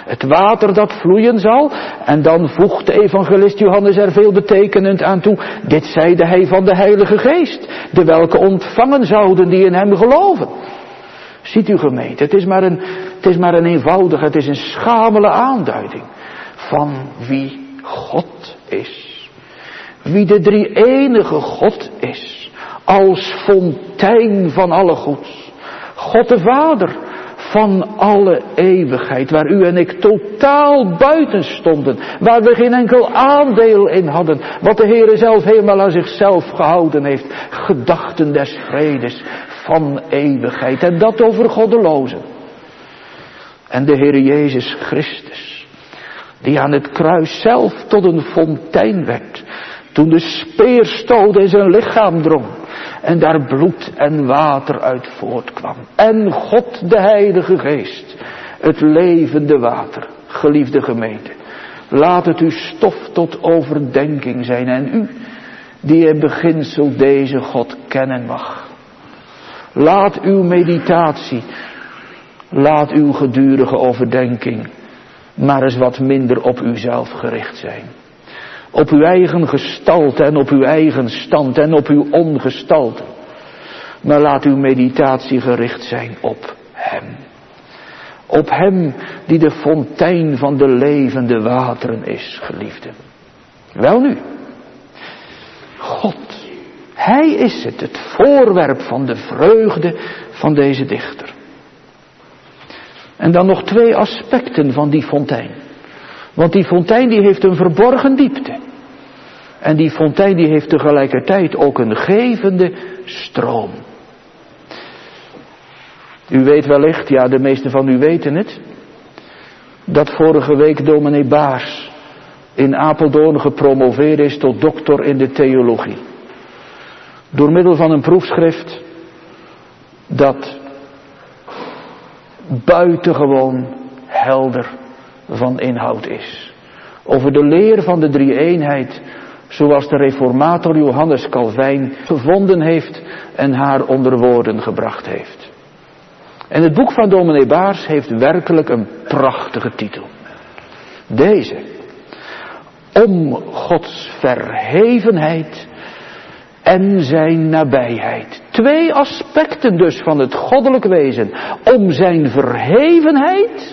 Het water dat vloeien zal. En dan voegt de evangelist Johannes er veel betekenend aan toe. Dit zeide hij van de Heilige Geest. De welke ontvangen zouden die in hem geloven. Ziet u gemeente, het is maar een, het is maar een eenvoudige, het is een schamele aanduiding. Van wie God is. Wie de drie-enige God is. Als fontein van alle goeds. God de Vader van alle eeuwigheid. Waar u en ik totaal buiten stonden. Waar we geen enkel aandeel in hadden. Wat de Heere zelf helemaal aan zichzelf gehouden heeft. Gedachten des vredes van eeuwigheid. En dat over goddelozen. En de Heere Jezus Christus. Die aan het kruis zelf tot een fontein werd. Toen de speerstoot in zijn lichaam drong. En daar bloed en water uit voortkwam. En God de Heilige Geest. Het levende water. Geliefde gemeente. Laat het uw stof tot overdenking zijn. En u die in beginsel deze God kennen mag. Laat uw meditatie. Laat uw gedurige overdenking. Maar eens wat minder op uzelf gericht zijn. Op uw eigen gestalte en op uw eigen stand en op uw ongestalte. Maar laat uw meditatie gericht zijn op hem. Op hem die de fontein van de levende wateren is, geliefde. Welnu, God, hij is het, het voorwerp van de vreugde van deze dichter. En dan nog twee aspecten van die fontein. Want die fontein die heeft een verborgen diepte. En die fontein die heeft tegelijkertijd ook een gevende stroom. U weet wellicht, ja de meesten van u weten het, dat vorige week dominee Baars in Apeldoorn gepromoveerd is tot doctor in de theologie. Door middel van een proefschrift dat buitengewoon helder van inhoud is. Over de leer van de drie-eenheid, zoals de reformator Johannes Calvijn gevonden heeft en haar onder woorden gebracht heeft. En het boek van dominee Baars heeft werkelijk een prachtige titel. Deze. Om Gods verhevenheid en zijn nabijheid. Twee aspecten dus van het goddelijk wezen. Om zijn verhevenheid.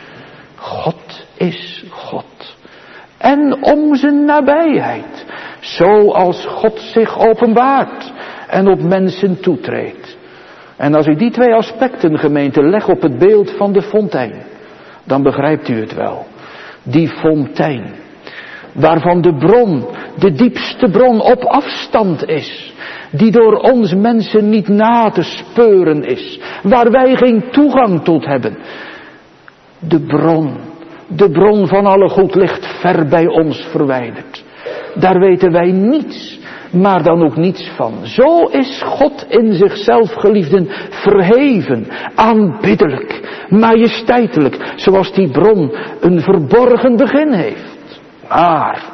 God is God. En om zijn nabijheid. Zoals God zich openbaart en op mensen toetreedt. En als u die twee aspecten, gemeente, legt op het beeld van de fontein, dan begrijpt u het wel. Die fontein, waarvan de bron, de diepste bron op afstand is, die door ons mensen niet na te speuren is, waar wij geen toegang tot hebben. De bron, de bron van alle goed ligt ver bij ons verwijderd. Daar weten wij niets, maar dan ook niets van. Zo is God in zichzelf, geliefden, verheven, aanbiddelijk, majesteitelijk, zoals die bron een verborgen begin heeft. Maar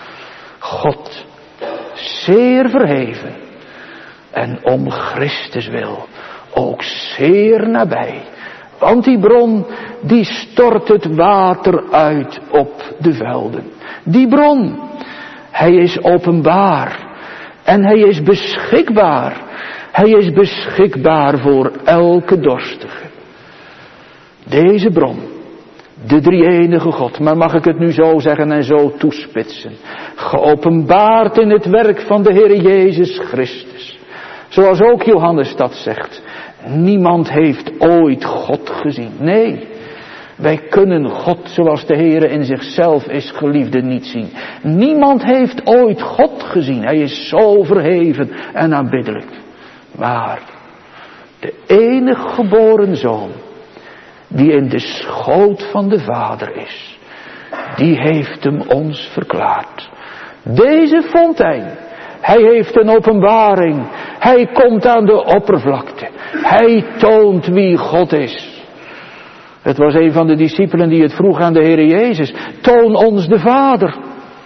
God, zeer verheven en om Christus wil ook zeer nabij. Want die bron, die stort het water uit op de velden. Die bron, hij is openbaar. En hij is beschikbaar. Hij is beschikbaar voor elke dorstige. Deze bron, de drie-enige God, maar mag ik het nu zo zeggen en zo toespitsen. Geopenbaard in het werk van de Heer Jezus Christus. Zoals ook Johannes dat zegt. Niemand heeft ooit God gezien. Nee, wij kunnen God zoals de Heere in zichzelf is, geliefde, niet zien. Niemand heeft ooit God gezien. Hij is zo verheven en aanbiddelijk. Maar de enige geboren Zoon, die in de schoot van de Vader is, die heeft hem ons verklaard. Deze fontein, hij heeft een openbaring. Hij komt aan de oppervlakte. Hij toont wie God is. Het was een van de discipelen die het vroeg aan de Heere Jezus. Toon ons de Vader.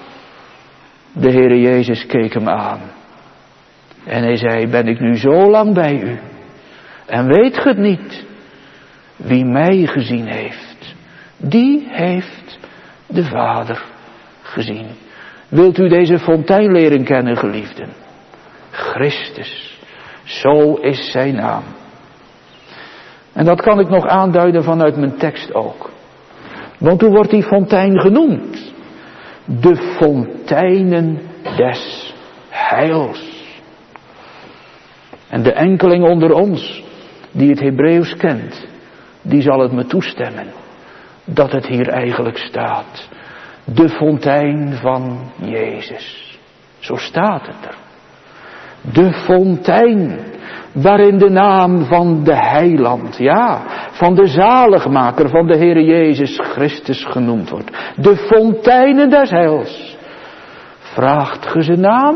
De Heere Jezus keek hem aan. En hij zei, ben ik nu zo lang bij u? En weet ge het niet? Wie mij gezien heeft, Die heeft de Vader gezien. Wilt u deze fontein leren kennen, geliefden? Christus, zo is zijn naam. En dat kan ik nog aanduiden vanuit mijn tekst ook. Want hoe wordt die fontein genoemd? De fonteinen des heils. En de enkeling onder ons die het Hebreeuws kent, die zal het me toestemmen dat het hier eigenlijk staat. De fontein van Jezus. Zo staat het er. De fontein waarin de naam van de heiland, ja, van de zaligmaker, van de Heere Jezus Christus genoemd wordt. De fonteinen des heils. Vraagt ge zijn naam?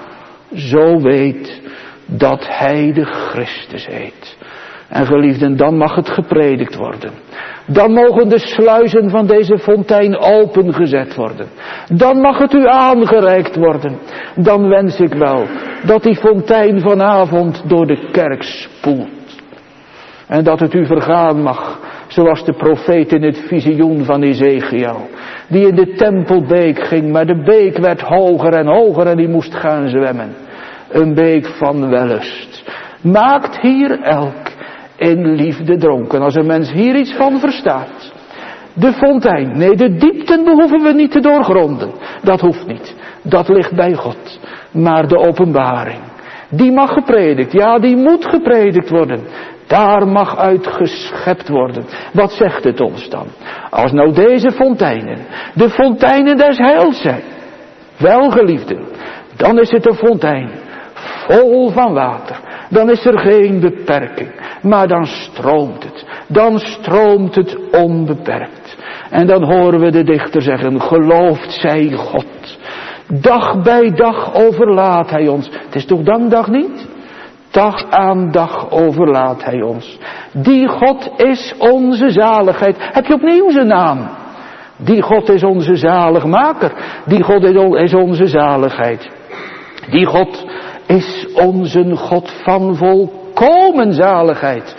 Zo weet dat hij de Christus heet. En geliefden, dan mag het gepredikt worden. Dan mogen de sluizen van deze fontein opengezet worden. Dan mag het u aangereikt worden. Dan wens ik wel dat die fontein vanavond door de kerk spoelt. En dat het u vergaan mag, zoals de profeet in het visioen van Ezekiel. Die in de tempelbeek ging, maar de beek werd hoger en hoger en die moest gaan zwemmen. Een beek van wellust. Maakt hier elk in liefde dronken, als een mens hier iets van verstaat. De fontein, nee, de diepten behoeven we niet te doorgronden. Dat hoeft niet. Dat ligt bij God. Maar de openbaring, die mag gepredikt. Ja, die moet gepredikt worden. Daar mag uit geschept worden. Wat zegt het ons dan? Als nou deze fonteinen, de fonteinen des heils zijn, welgeliefden, dan is het een fontein vol van water. Dan is er geen beperking. Maar dan stroomt het. Dan stroomt het onbeperkt. En dan horen we de dichter zeggen, geloofd zij God. Dag bij dag overlaat hij ons. Het is toch dankdag niet? Dag aan dag overlaat hij ons. Die God is onze zaligheid. Heb je opnieuw zijn naam? Die God is onze zaligmaker. Die God is onze zaligheid. Die God is onze God van volkomen zaligheid.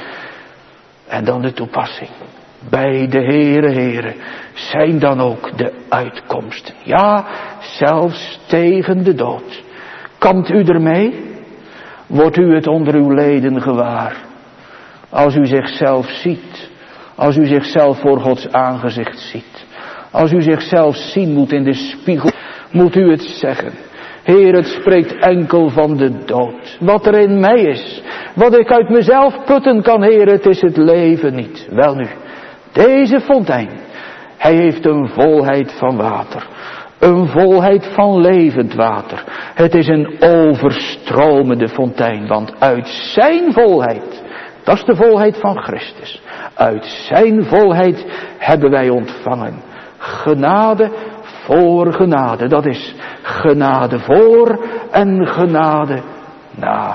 En dan de toepassing. Bij de Heere Heere zijn dan ook de uitkomsten. Ja, zelfs tegen de dood. Kampt u ermee? Wordt u het onder uw leden gewaar? Als u zichzelf ziet. Als u zichzelf voor Gods aangezicht ziet. Als u zichzelf zien moet in de spiegel. Moet u het zeggen. Heer, het spreekt enkel van de dood. Wat er in mij is. Wat ik uit mezelf putten kan, Heer, het is het leven niet. Wel nu, deze fontein. Hij heeft een volheid van water. Een volheid van levend water. Het is een overstromende fontein. Want uit zijn volheid, dat is de volheid van Christus. Uit zijn volheid hebben wij ontvangen genade voor genade. Dat is genade voor en genade na.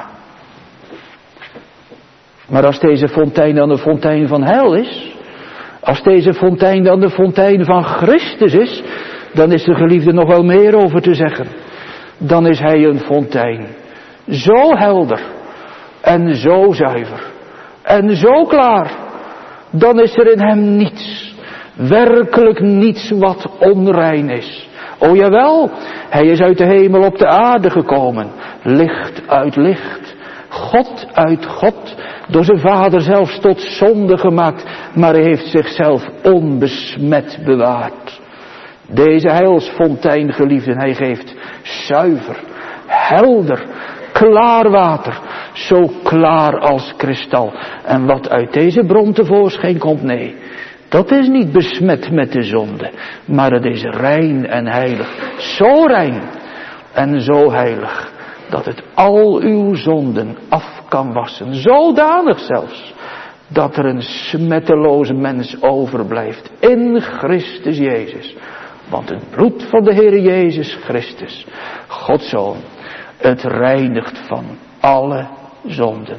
Maar als deze fontein dan de fontein van heil is, als deze fontein dan de fontein van Christus is, dan is de geliefde nog wel meer over te zeggen. Dan is hij een fontein. Zo helder en zo zuiver en zo klaar. Dan is er in hem niets, werkelijk niets wat onrein is. O jawel, hij is uit de hemel op de aarde gekomen. Licht uit licht. God uit God. Door zijn vader zelfs tot zonde gemaakt. Maar hij heeft zichzelf onbesmet bewaard. Deze heilsfontein, geliefden, hij geeft zuiver, helder, klaar water. Zo klaar als kristal. En wat uit deze bron tevoorschijn komt, nee. Dat is niet besmet met de zonde, maar het is rein en heilig. Zo rein en zo heilig, dat het al uw zonden af kan wassen. Zodanig zelfs, dat er een smetteloze mens overblijft in Christus Jezus. Want het bloed van de Heere Jezus Christus, Gods Zoon, het reinigt van alle zonden.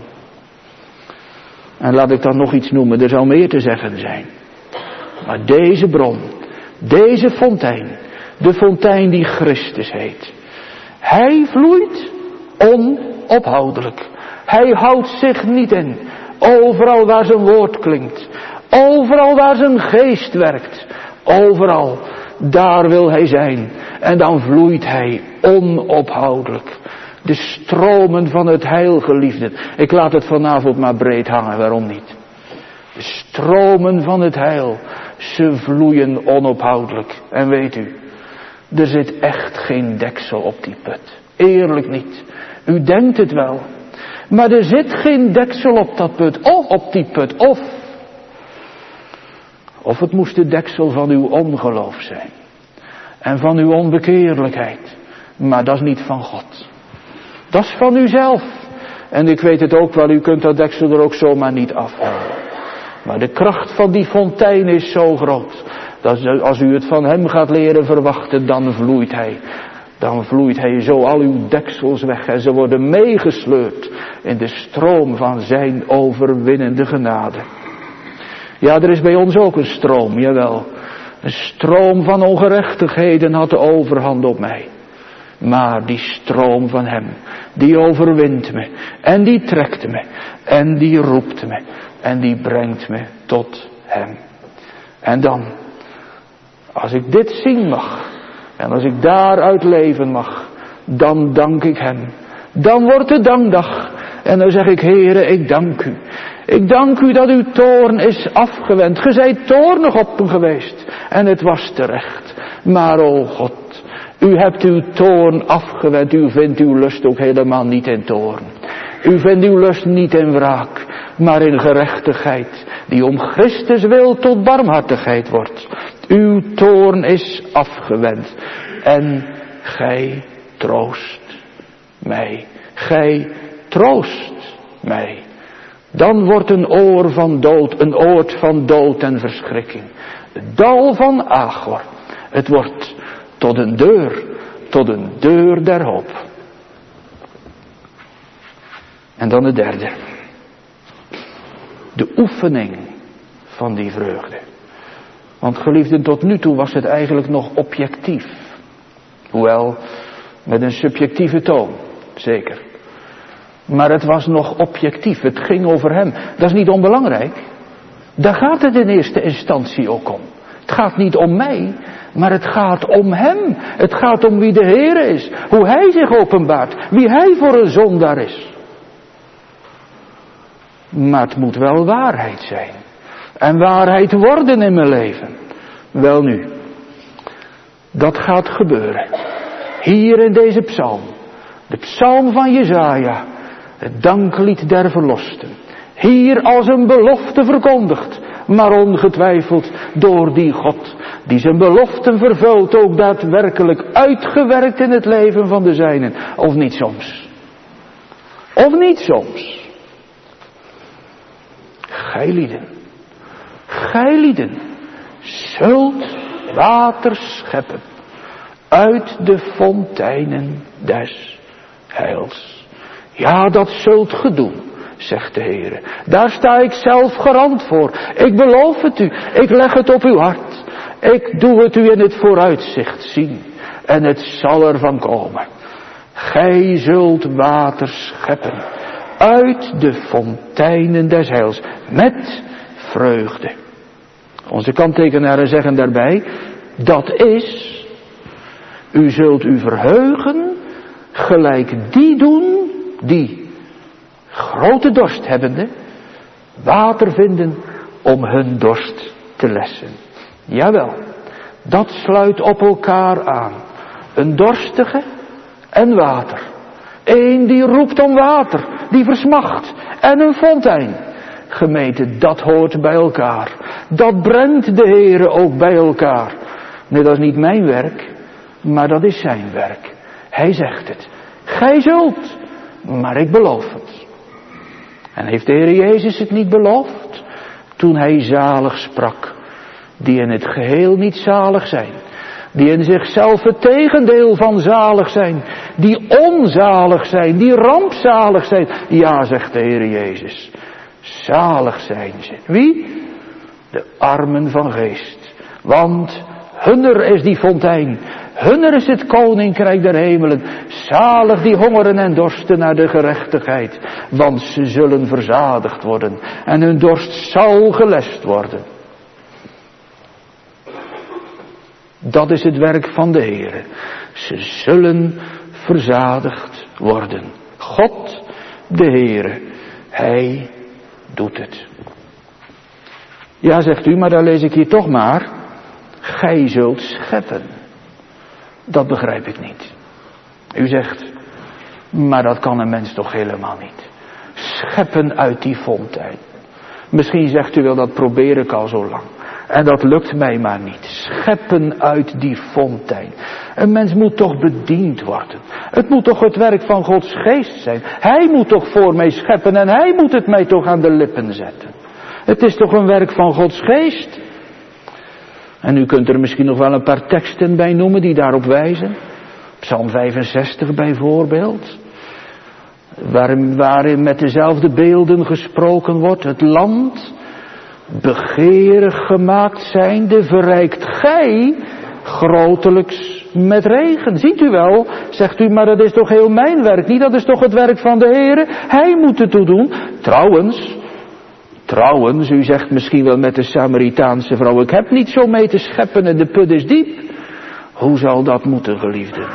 En laat ik dan nog iets noemen, er zou meer te zeggen zijn. Maar deze bron, deze fontein, de fontein die Christus heet. Hij vloeit onophoudelijk. Hij houdt zich niet in. Overal waar zijn woord klinkt. Overal waar zijn geest werkt. Overal. Daar wil hij zijn. En dan vloeit hij onophoudelijk. De stromen van het heil, geliefden. Ik laat het vanavond maar breed hangen, waarom niet? De stromen van het heil, ze vloeien onophoudelijk. En weet u, er zit echt geen deksel op die put. Eerlijk niet. U denkt het wel. Maar er zit geen deksel op dat put. Of op die put. Of. Of het moest de deksel van uw ongeloof zijn. En van uw onbekeerlijkheid. Maar dat is niet van God. Dat is van uzelf. En ik weet het ook wel, u kunt dat deksel er ook zomaar niet afhalen. Maar de kracht van die fontein is zo groot. Dat als u het van hem gaat leren verwachten, dan vloeit hij. Dan vloeit hij zo al uw deksels weg. En ze worden meegesleurd in de stroom van zijn overwinnende genade. Ja, er is bij ons ook een stroom, jawel. Een stroom van ongerechtigheden had de overhand op mij. Maar die stroom van hem, die overwint me. En die trekt me. En die roept me. En die brengt me tot hem. En dan, als ik dit zien mag. En als ik daaruit leven mag. Dan dank ik hem. Dan wordt de dankdag. En dan zeg ik, Heere, ik dank u. Ik dank u dat uw toorn is afgewend. Ge zijt toornig op hem geweest. En het was terecht. Maar o God, u hebt uw toorn afgewend. U vindt uw lust ook helemaal niet in toorn. U vindt uw lust niet in wraak, maar in gerechtigheid, die om Christus wil tot barmhartigheid wordt. Uw toorn is afgewend. En gij troost mij. Gij troost mij. Dan wordt een oor van dood, een oord van dood en verschrikking. Het dal van Achor. Het wordt tot een deur, tot een deur der hoop. En dan het derde. De oefening van die vreugde. Want geliefden, tot nu toe was het eigenlijk nog objectief. Hoewel, met een subjectieve toon, zeker. Maar het was nog objectief, het ging over hem. Dat is niet onbelangrijk. Daar gaat het in eerste instantie ook om. Het gaat niet om mij, maar het gaat om hem. Het gaat om wie de Heer is. Hoe hij zich openbaart. Wie hij voor een zondaar is. Maar het moet wel waarheid zijn. En waarheid worden in mijn leven. Wel nu. Dat gaat gebeuren. Hier in deze psalm. De psalm van Jesaja. Het danklied der verlosten. Hier als een belofte verkondigd. Maar ongetwijfeld door die God. Die zijn beloften vervult. Ook daadwerkelijk uitgewerkt in het leven van de zijnen. Of niet soms. Of niet soms. Gijlieden. Gijlieden. Zult water scheppen. Uit de fonteinen des heils. Ja, dat zult ge doen, zegt de Heer. Daar sta ik zelf garant voor. Ik beloof het u. Ik leg het op uw hart. Ik doe het u in het vooruitzicht zien. En het zal ervan komen. Gij zult water scheppen. Uit de fonteinen des heils. Met vreugde. Onze kanttekenaren zeggen daarbij. Dat is. U zult u verheugen. Gelijk die doen. Die grote dorst hebbende. Water vinden om hun dorst te lessen. Jawel. Dat sluit op elkaar aan. Een dorstige en water. Eén die roept om water, die versmacht. En een fontein. Gemeente, dat hoort bij elkaar. Dat brengt de Heere ook bij elkaar. Nee, dat is niet mijn werk, maar dat is zijn werk. Hij zegt het. Gij zult, maar ik beloof het. En heeft de Heere Jezus het niet beloofd? Toen hij zalig sprak. Die in het geheel niet zalig zijn. Die in zichzelf het tegendeel van zalig zijn. Die onzalig zijn. Die rampzalig zijn. Ja, zegt de Heer Jezus. Zalig zijn ze. Wie? De armen van geest. Want hunner is die fontein. Hunner is het koninkrijk der hemelen. Zalig die hongeren en dorsten naar de gerechtigheid. Want ze zullen verzadigd worden. En hun dorst zal gelest worden. Dat is het werk van de Heere. Ze zullen verzadigd worden. God, de Heere, Hij doet het. Ja, zegt u, maar dan lees ik hier toch maar. Gij zult scheppen. Dat begrijp ik niet. U zegt, maar dat kan een mens toch helemaal niet. Scheppen uit die fontein. Misschien zegt u wel, dat probeer ik al zo lang. En dat lukt mij maar niet. Scheppen uit die fontein. Een mens moet toch bediend worden. Het moet toch het werk van Gods geest zijn. Hij moet toch voor mij scheppen en hij moet het mij toch aan de lippen zetten. Het is toch een werk van Gods geest. En u kunt er misschien nog wel een paar teksten bij noemen die daarop wijzen. Psalm vijfenzestig bijvoorbeeld. Waarin, waarin met dezelfde beelden gesproken wordt. Het land begeerig gemaakt zijnde verrijkt gij grotelijks met regen. Ziet u wel, zegt u, maar dat is toch heel mijn werk niet? Dat is toch het werk van de Heere? Hij moet het toe doen. Trouwens, trouwens, u zegt misschien wel met de Samaritaanse vrouw, ik heb niet zo mee te scheppen en de put is diep. Hoe zal dat moeten, geliefden?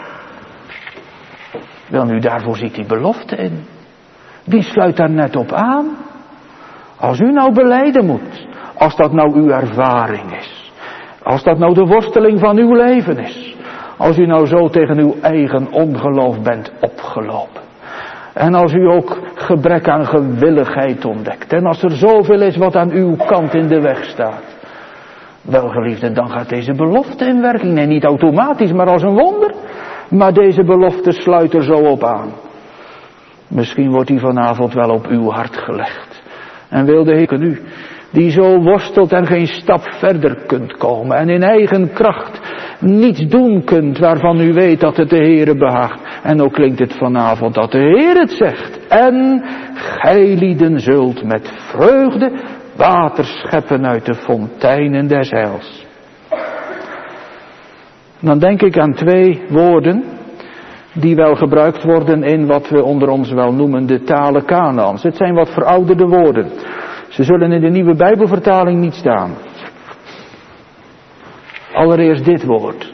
Wel nu, daarvoor ziet die belofte in. Die sluit daar net op aan. Als u nou belijden moet, als dat nou uw ervaring is, als dat nou de worsteling van uw leven is, als u nou zo tegen uw eigen ongeloof bent opgelopen, en als u ook gebrek aan gewilligheid ontdekt, en als er zoveel is wat aan uw kant in de weg staat, wel geliefden, dan gaat deze belofte in werking. Nee, niet automatisch, maar als een wonder. Maar deze belofte sluit er zo op aan. Misschien wordt die vanavond wel op uw hart gelegd. En wil de Heer u, die zo worstelt en geen stap verder kunt komen. En in eigen kracht niets doen kunt waarvan u weet dat het de Heere behaagt. En ook klinkt het vanavond dat de Heer het zegt. En gij lieden zult met vreugde water scheppen uit de fonteinen des heils. Dan denk ik aan twee woorden die wel gebruikt worden in wat we onder ons wel noemen de talen Kanaans. Het zijn wat verouderde woorden. Ze zullen in de nieuwe Bijbelvertaling niet staan. Allereerst dit woord.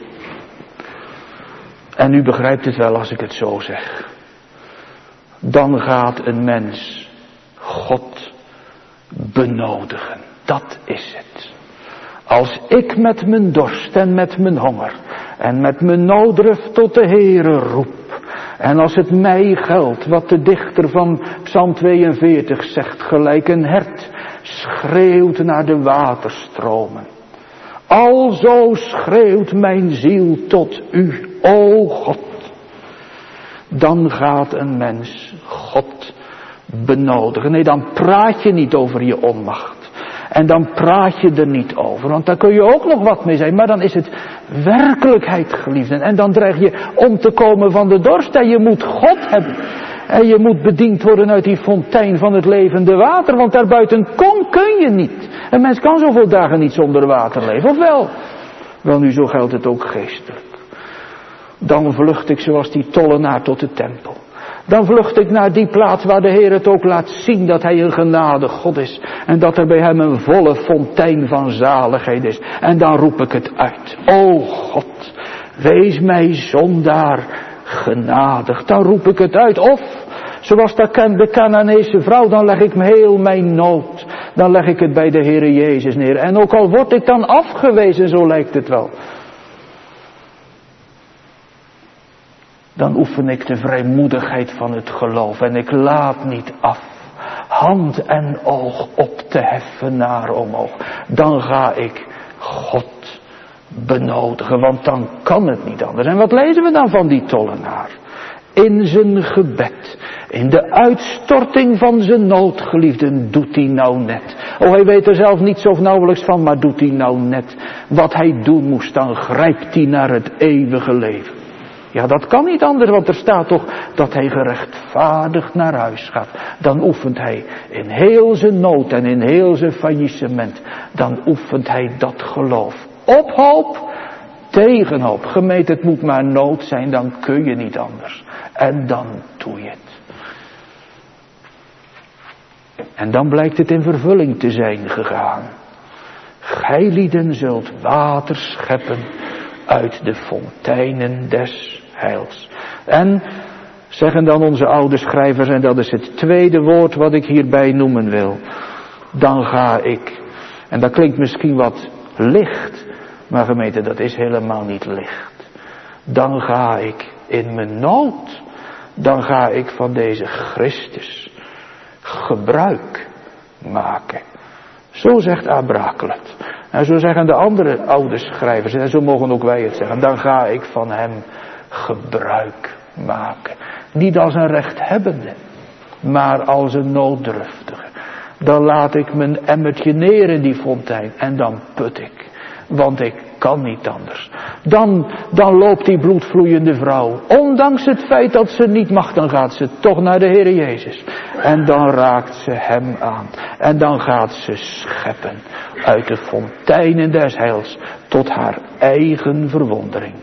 En u begrijpt het wel als ik het zo zeg. Dan gaat een mens God benodigen. Dat is het. Als ik met mijn dorst en met mijn honger en met mijn nooddruft tot de Heere roep. En als het mij geldt wat de dichter van Psalm tweeënveertig zegt, gelijk een hert schreeuwt naar de waterstromen. Alzo schreeuwt mijn ziel tot u, o God. Dan gaat een mens God benodigen. Nee, dan praat je niet over je onmacht. En dan praat je er niet over, want daar kun je ook nog wat mee zijn. Maar dan is het werkelijkheid, geliefden. En dan dreig je om te komen van de dorst. En je moet God hebben. En je moet bediend worden uit die fontein van het levende water. Want daarbuiten kom kun je niet. Een mens kan zoveel dagen niet zonder water leven, of wel? Wel nu, zo geldt het ook geestelijk. Dan vlucht ik zoals die tollenaar tot de tempel. Dan vlucht ik naar die plaats waar de Heer het ook laat zien dat Hij een genade God is. En dat er bij Hem een volle fontein van zaligheid is. En dan roep ik het uit. O God, wees mij zondaar genadig. Dan roep ik het uit. Of, zoals de Canaanese vrouw, dan leg ik heel mijn nood. Dan leg ik het bij de Heere Jezus neer. En ook al word ik dan afgewezen, zo lijkt het wel. Dan oefen ik de vrijmoedigheid van het geloof. En ik laat niet af. Hand en oog op te heffen naar omhoog. Dan ga ik God benodigen. Want dan kan het niet anders. En wat lezen we dan van die tollenaar? In zijn gebed. In de uitstorting van zijn noodgeliefden doet hij nou net. Oh, hij weet er zelf niet zo nauwelijks van. Maar doet hij nou net wat hij doen moest. Dan grijpt hij naar het eeuwige leven. Ja, dat kan niet anders, want er staat toch dat hij gerechtvaardigd naar huis gaat. Dan oefent hij in heel zijn nood en in heel zijn faillissement. Dan oefent hij dat geloof. Op hoop tegenhoop. Gemeente, het moet maar nood zijn, dan kun je niet anders. En dan doe je het. En dan blijkt het in vervulling te zijn gegaan. Gijlieden zult water scheppen uit de fonteinen des heils. En, zeggen dan onze oude schrijvers, en dat is het tweede woord wat ik hierbij noemen wil. Dan ga ik, en dat klinkt misschien wat licht, maar gemeente, dat is helemaal niet licht. Dan ga ik in mijn nood, dan ga ik van deze Christus gebruik maken. Zo zegt Abrakelet. En zo zeggen de andere oude schrijvers, en zo mogen ook wij het zeggen. Dan ga ik van hem gebruik maken. Niet als een rechthebbende, maar als een nooddruftige. Dan laat ik mijn emmertje neer in die fontein en dan put ik. Want ik kan niet anders. Dan, dan loopt die bloedvloeiende vrouw. Ondanks het feit dat ze niet mag, dan gaat ze toch naar de Heere Jezus. En dan raakt ze hem aan. En dan gaat ze scheppen uit de fonteinen des heils tot haar eigen verwondering.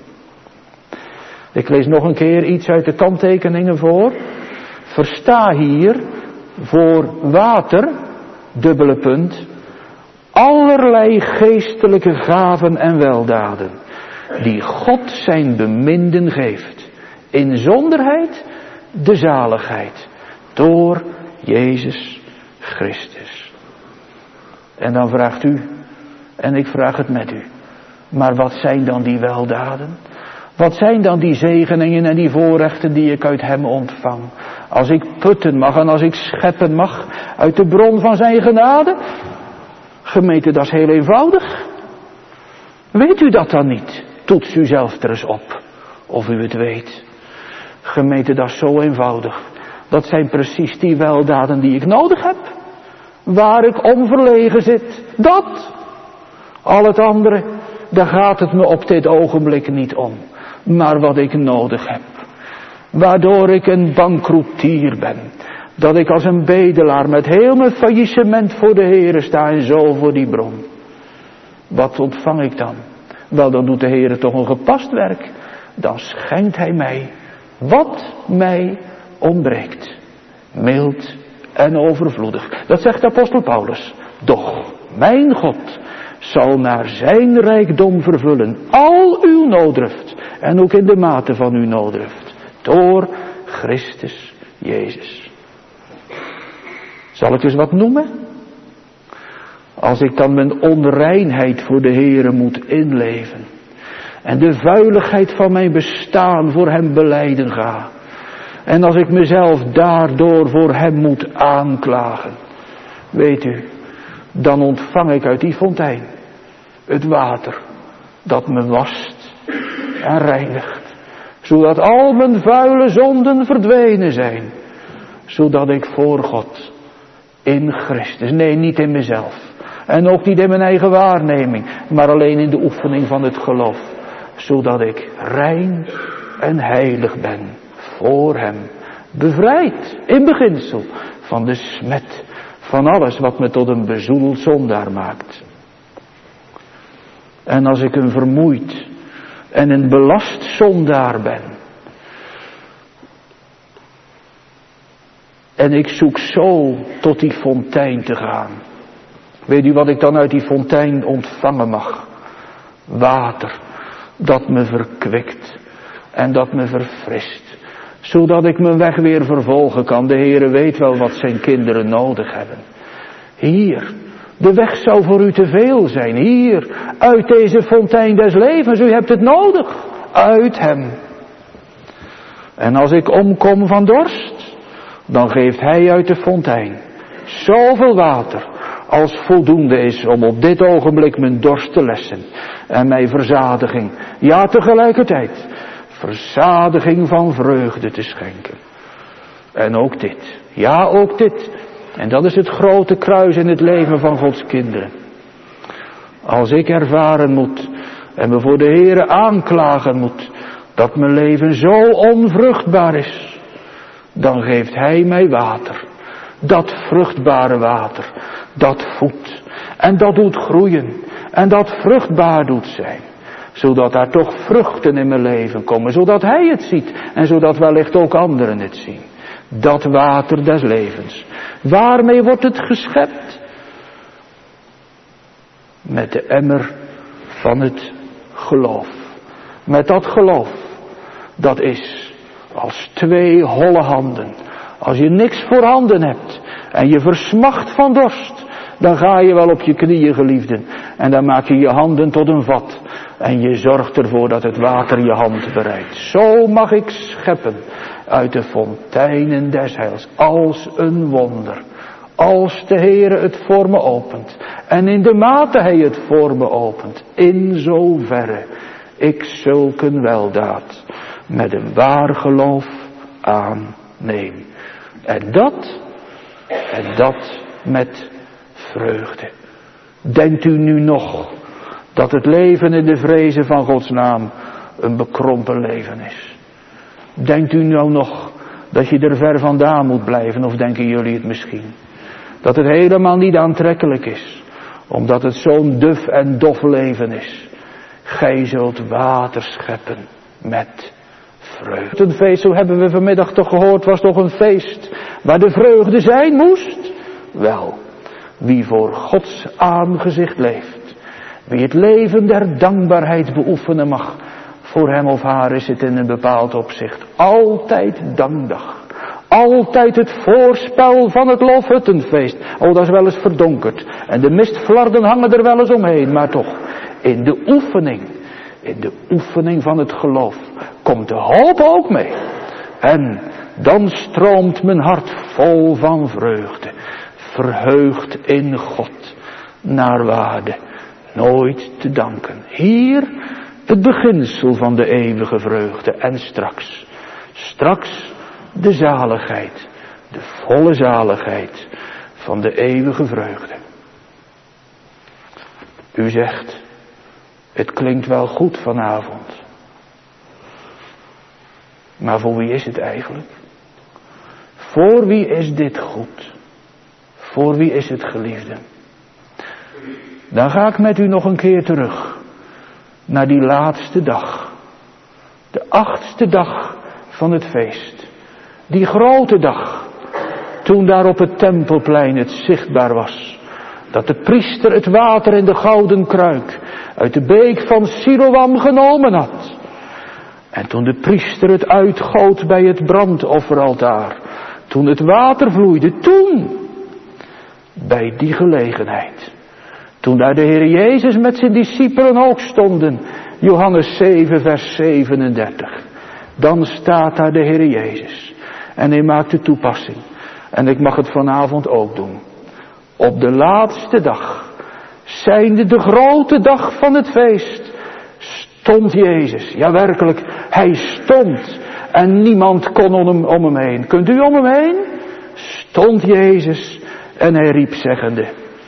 Ik lees nog een keer iets uit de kanttekeningen voor. Versta hier voor water, dubbele punt, allerlei geestelijke gaven en weldaden, die God zijn beminden geeft, in zonderheid de zaligheid, door Jezus Christus. En dan vraagt u, en ik vraag het met u, maar wat zijn dan die weldaden? Wat zijn dan die zegeningen en die voorrechten die ik uit hem ontvang? Als ik putten mag en als ik scheppen mag uit de bron van zijn genade? Gemeente, dat is heel eenvoudig. Weet u dat dan niet? Toets u zelf er eens op. Of u het weet. Gemeente, dat is zo eenvoudig. Dat zijn precies die weldaden die ik nodig heb. Waar ik om verlegen zit. Dat. Al het andere, daar gaat het me op dit ogenblik niet om. Maar wat ik nodig heb. Waardoor ik een bankroetier ben. Dat ik als een bedelaar met heel mijn faillissement voor de Heere sta en zo voor die bron. Wat ontvang ik dan? Wel, dan doet de Heere toch een gepast werk. Dan schenkt hij mij wat mij ontbreekt. Mild en overvloedig. Dat zegt apostel Paulus. Doch mijn God zal naar zijn rijkdom vervullen al uw nooddruft. En ook in de mate van uw nooddruft. Door Christus Jezus. Zal ik eens wat noemen? Als ik dan mijn onreinheid voor de Heere moet inleven. En de vuiligheid van mijn bestaan voor hem belijden ga. En als ik mezelf daardoor voor hem moet aanklagen. Weet u, dan ontvang ik uit die fontein het water dat me wast en reinigt. Zodat al mijn vuile zonden verdwenen zijn. Zodat ik voor God in Christus, nee, niet in mezelf. En ook niet in mijn eigen waarneming, maar alleen in de oefening van het geloof. Zodat ik rein en heilig ben voor hem. Bevrijd in beginsel van de smet van alles wat me tot een bezoedeld zondaar maakt. En als ik een vermoeid en een belast zondaar ben. En ik zoek zo tot die fontein te gaan. Weet u wat ik dan uit die fontein ontvangen mag? Water dat me verkwikt en dat me verfrist. Zodat ik mijn weg weer vervolgen kan. De Heere weet wel wat zijn kinderen nodig hebben. Hier, de weg zou voor u te veel zijn. Hier, uit deze fontein des levens. U hebt het nodig. Uit hem. En als ik omkom van dorst, dan geeft hij uit de fontein zoveel water als voldoende is om op dit ogenblik mijn dorst te lessen. En mij verzadiging, ja tegelijkertijd, verzadiging van vreugde te schenken. En ook dit, ja ook dit. En dat is het grote kruis in het leven van Gods kinderen. Als ik ervaren moet en me voor de Heere aanklagen moet, dat mijn leven zo onvruchtbaar is, dan geeft hij mij water. Dat vruchtbare water, dat voedt en dat doet groeien en dat vruchtbaar doet zijn. Zodat daar toch vruchten in mijn leven komen. Zodat hij het ziet. En zodat wellicht ook anderen het zien. Dat water des levens. Waarmee wordt het geschept? Met de emmer van het geloof. Met dat geloof. Dat is als twee holle handen. Als je niks voorhanden hebt. En je versmacht van dorst. Dan ga je wel op je knieën, geliefden. En dan maak je je handen tot een vat. En je zorgt ervoor dat het water je hand bereikt. Zo mag ik scheppen uit de fonteinen des heils. Als een wonder. Als de Heere het voor me opent. En in de mate hij het voor me opent. In zoverre ik zulke weldaad met een waar geloof aanneem. En dat, en dat met vreugde. Denkt u nu nog dat het leven in de vrezen van Gods naam een bekrompen leven is? Denkt u nou nog dat je er ver vandaan moet blijven, of denken jullie het misschien? Dat het helemaal niet aantrekkelijk is, omdat het zo'n duf en dof leven is. Gij zult water scheppen met vreugde. Een feest, zo hebben we vanmiddag toch gehoord, was toch een feest waar de vreugde zijn moest? Wel, wie voor Gods aangezicht leeft, wie het leven der dankbaarheid beoefenen mag, voor hem of haar is het in een bepaald opzicht altijd dankdag. Altijd het voorspel van het Loofhuttenfeest. Oh, dat is wel eens verdonkerd. En de mistflarden hangen er wel eens omheen. Maar toch, in de oefening, in de oefening van het geloof, komt de hoop ook mee. En dan stroomt mijn hart vol van vreugde. Verheugd in God, naar waarde, nooit te danken. Hier het beginsel van de eeuwige vreugde. En straks, straks de zaligheid, de volle zaligheid van de eeuwige vreugde. U zegt, het klinkt wel goed vanavond. Maar voor wie is het eigenlijk? Voor wie is dit goed? Voor wie is het, geliefde? Dan ga ik met u nog een keer terug naar die laatste dag. De achtste dag van het feest. Die grote dag, toen daar op het tempelplein het zichtbaar was, dat de priester het water in de gouden kruik uit de beek van Siloam genomen had. En toen de priester het uitgoot bij het brandofferaltaar, toen het water vloeide, toen, bij die gelegenheid, toen daar de Heer Jezus met zijn discipelen ook stonden, Johannes zeven vers zevenendertig, dan staat daar de Heer Jezus. En hij maakt de toepassing. En ik mag het vanavond ook doen. Op de laatste dag, zijnde de grote dag van het feest, stond Jezus. Ja, werkelijk, hij stond. En niemand kon om hem, om hem heen. Kunt u om hem heen? Stond Jezus en hij riep zeggende.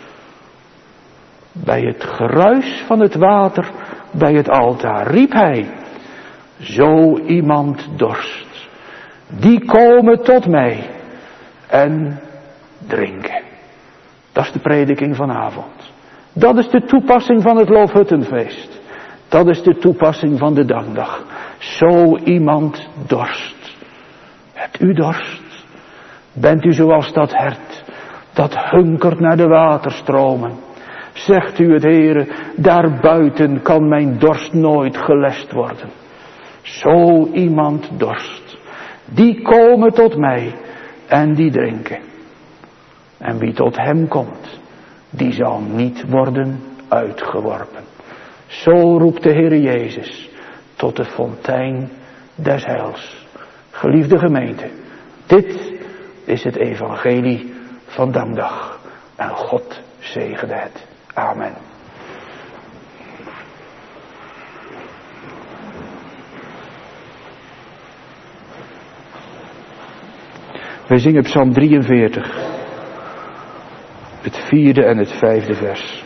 Bij het geruis van het water, bij het altaar, riep hij. Zo iemand dorst. Die komen tot mij en drinken. Dat is de prediking vanavond. Dat is de toepassing van het Loofhuttenfeest. Dat is de toepassing van de dankdag. Zo iemand dorst. Hebt u dorst? Bent u zoals dat hert, dat hunkert naar de waterstromen? Zegt u het, Heere, daarbuiten kan mijn dorst nooit gelest worden. Zo iemand dorst. Die komen tot mij en die drinken. En wie tot hem komt, die zal niet worden uitgeworpen. Zo roept de Heer Jezus tot de fontein des heils. Geliefde gemeente, dit is het evangelie van dankdag. En God zegene het. Amen. Wij zingen Psalm drieënveertig. Het vierde en het vijfde vers.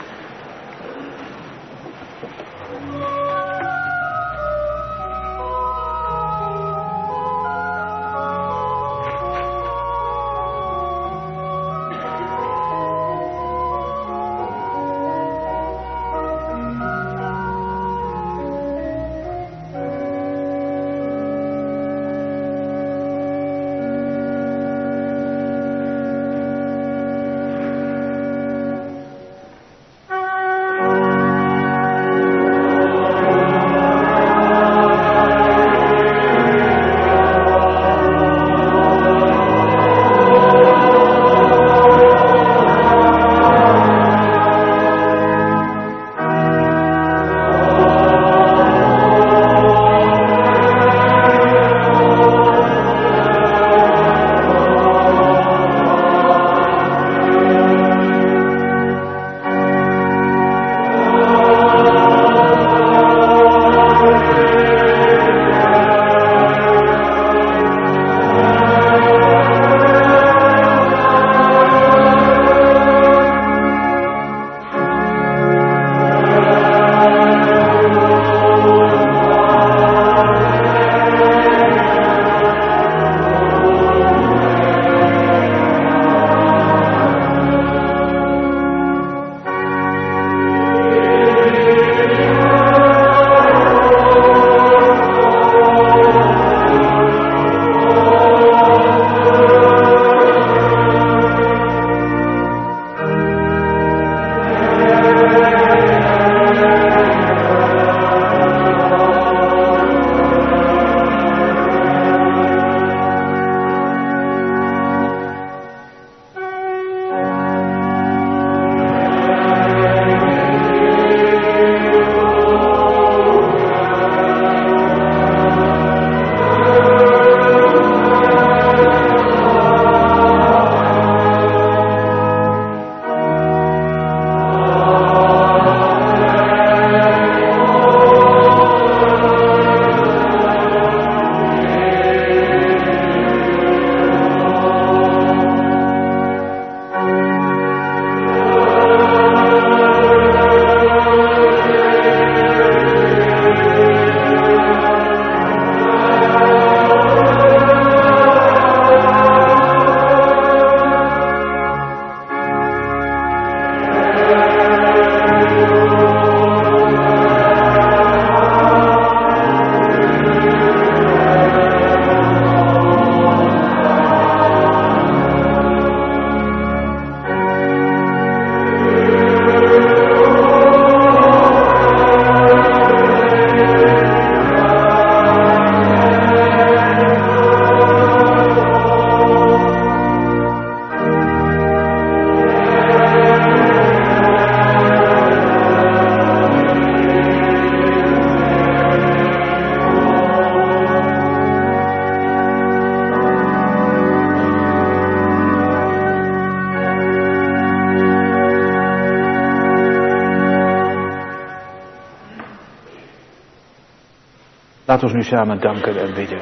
Laten we nu samen danken en bidden.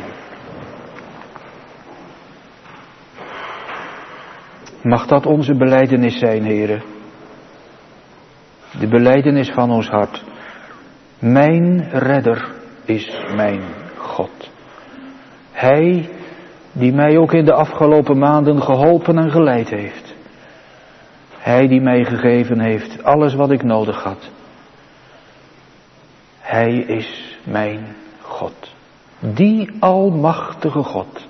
Mag dat onze belijdenis zijn, Heere. De belijdenis van ons hart. Mijn redder is mijn God. Hij die mij ook in de afgelopen maanden geholpen en geleid heeft. Hij die mij gegeven heeft alles wat ik nodig had. Hij is mijn God. Die almachtige God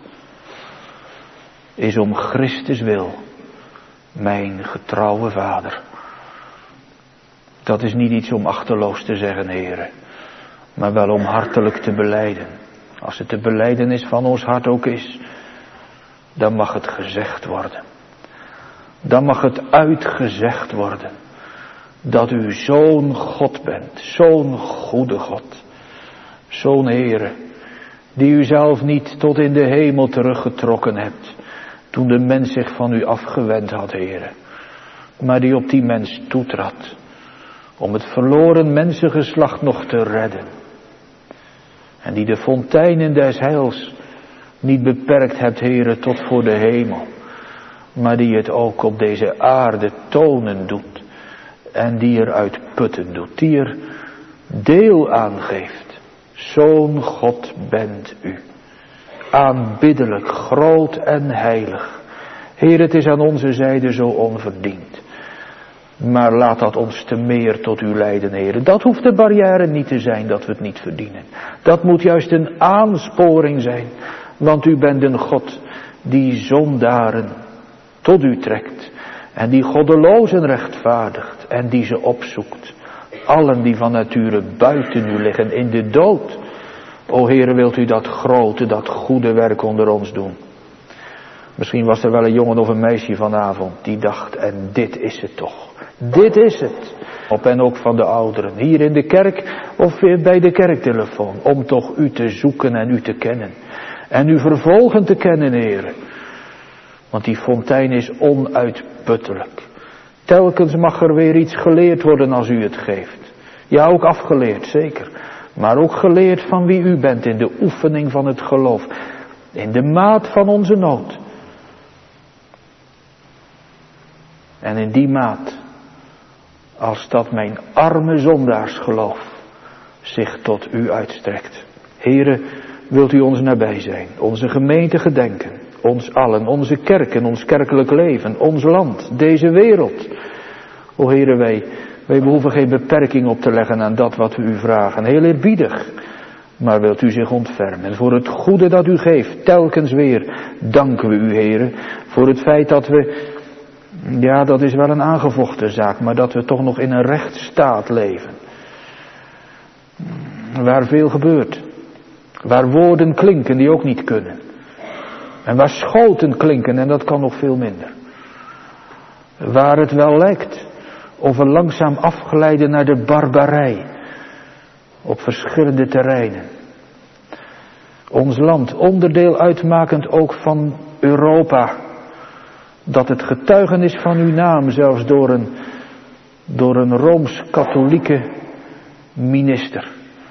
is om Christus wil mijn getrouwe Vader. Dat is niet iets om achterloos te zeggen, Heere, maar wel om hartelijk te belijden. Als het de belijdenis van ons hart ook is, dan mag het gezegd worden. Dan mag het uitgezegd worden dat u zo'n God bent, zo'n goede God, zo'n Heere, die u zelf niet tot in de hemel teruggetrokken hebt, toen de mens zich van u afgewend had, Heere, maar die op die mens toetrad, om het verloren mensengeslacht nog te redden. En die de fonteinen des heils niet beperkt hebt, Heere, tot voor de hemel, maar die het ook op deze aarde tonen doet en die er uit putten doet, die er deel aan geeft. Zo'n God bent u. Aanbiddelijk, groot en heilig. Heer, het is aan onze zijde zo onverdiend. Maar laat dat ons te meer tot u leiden, Heer. Dat hoeft de barrière niet te zijn dat we het niet verdienen. Dat moet juist een aansporing zijn. Want u bent een God die zondaren tot u trekt. En die goddelozen rechtvaardigt. En die ze opzoekt. Allen die van nature buiten u liggen in de dood. O Heere, wilt u dat grote, dat goede werk onder ons doen. Misschien was er wel een jongen of een meisje vanavond die dacht, en dit is het toch. Dit is het. Op en ook van de ouderen, hier in de kerk of bij de kerktelefoon. Om toch u te zoeken en u te kennen. En u vervolgen te kennen, Heere. Want die fontein is onuitputtelijk. Telkens mag er weer iets geleerd worden als u het geeft. Ja, ook afgeleerd, zeker. Maar ook geleerd van wie u bent in de oefening van het geloof. In de maat van onze nood. En in die maat, als dat mijn arme zondaarsgeloof zich tot u uitstrekt. Heere, wilt u ons nabij zijn, onze gemeente gedenken, ons allen, onze kerken, ons kerkelijk leven, ons land, deze wereld. O Heere, wij, wij behoeven geen beperking op te leggen aan dat wat we u vragen, heel eerbiedig. Maar wilt u zich ontfermen voor het goede dat u geeft, telkens weer danken we u, Heere, voor het feit dat we, ja, dat is wel een aangevochten zaak, maar dat we toch nog in een rechtsstaat leven. Waar veel gebeurt. Waar woorden klinken die ook niet kunnen. En waar schoten klinken en dat kan nog veel minder. Waar het wel lijkt of we langzaam afglijden naar de barbarij. Op verschillende terreinen. Ons land, onderdeel uitmakend ook van Europa. Dat het getuigenis van uw naam zelfs door een, door een Rooms-katholieke minister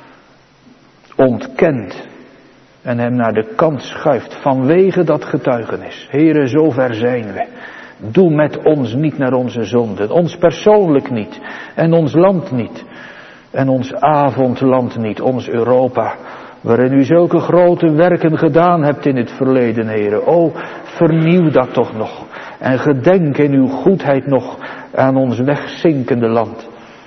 ontkent en hem naar de kant schuift vanwege dat getuigenis. Heere, zover zijn we. Doe met ons niet naar onze zonden, ons persoonlijk niet en ons land niet en ons avondland niet, ons Europa, waarin u zulke grote werken gedaan hebt in het verleden, Heere. O, vernieuw dat toch nog en gedenk in uw goedheid nog aan ons wegzinkende land.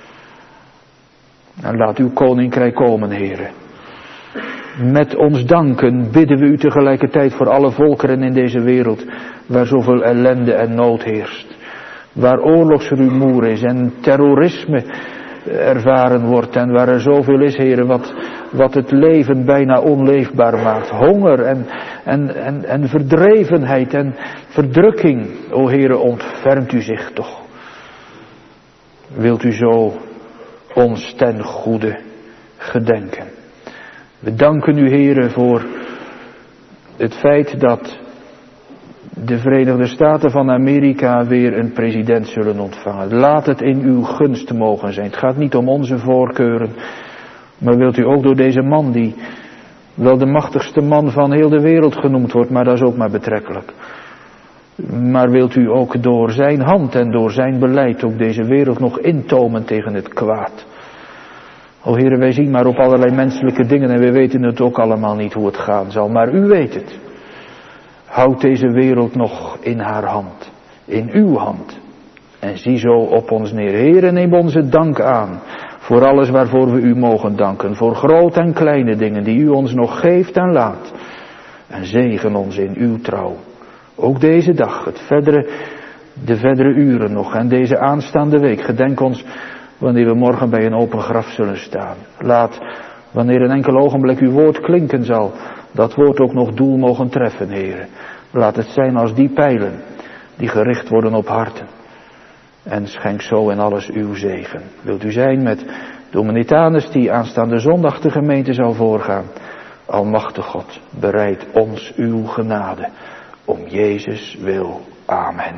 En laat uw koninkrijk komen, Heere. Met ons danken bidden we u tegelijkertijd voor alle volkeren in deze wereld, waar zoveel ellende en nood heerst. Waar oorlogsrumoer is en terrorisme ervaren wordt en waar er zoveel is, Heere, wat, wat het leven bijna onleefbaar maakt. Honger en, en, en, en verdrevenheid en verdrukking. O Heere, ontfermt u zich toch. Wilt u zo ons ten goede gedenken. We danken u, Heere, voor het feit dat de Verenigde Staten van Amerika weer een president zullen ontvangen. Laat het in uw gunst mogen zijn. Het gaat niet om onze voorkeuren, maar wilt u ook door deze man die wel de machtigste man van heel de wereld genoemd wordt, maar dat is ook maar betrekkelijk. Maar wilt u ook door zijn hand en door zijn beleid ook deze wereld nog intomen tegen het kwaad? O Heere, wij zien maar op allerlei menselijke dingen en we weten het ook allemaal niet hoe het gaan zal, maar u weet het. Houd deze wereld nog in haar hand, in uw hand. En zie zo op ons neer. Heere, neem onze dank aan voor alles waarvoor we u mogen danken. Voor grote en kleine dingen die u ons nog geeft en laat. En zegen ons in uw trouw. Ook deze dag, het verdere, de verdere uren nog en deze aanstaande week. Gedenk ons wanneer we morgen bij een open graf zullen staan. Laat, wanneer een enkel ogenblik uw woord klinken zal, dat woord ook nog doel mogen treffen, Heere. Laat het zijn als die pijlen die gericht worden op harten. En schenk zo in alles uw zegen. Wilt u zijn met Dominitanus die aanstaande zondag de gemeente zal voorgaan. Almachtig God, bereid ons uw genade. Om Jezus wil. Amen.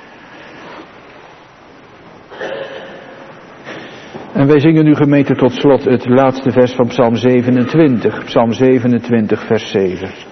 En wij zingen nu gemeente tot slot het laatste vers van Psalm zevenentwintig. Psalm zevenentwintig vers zeven.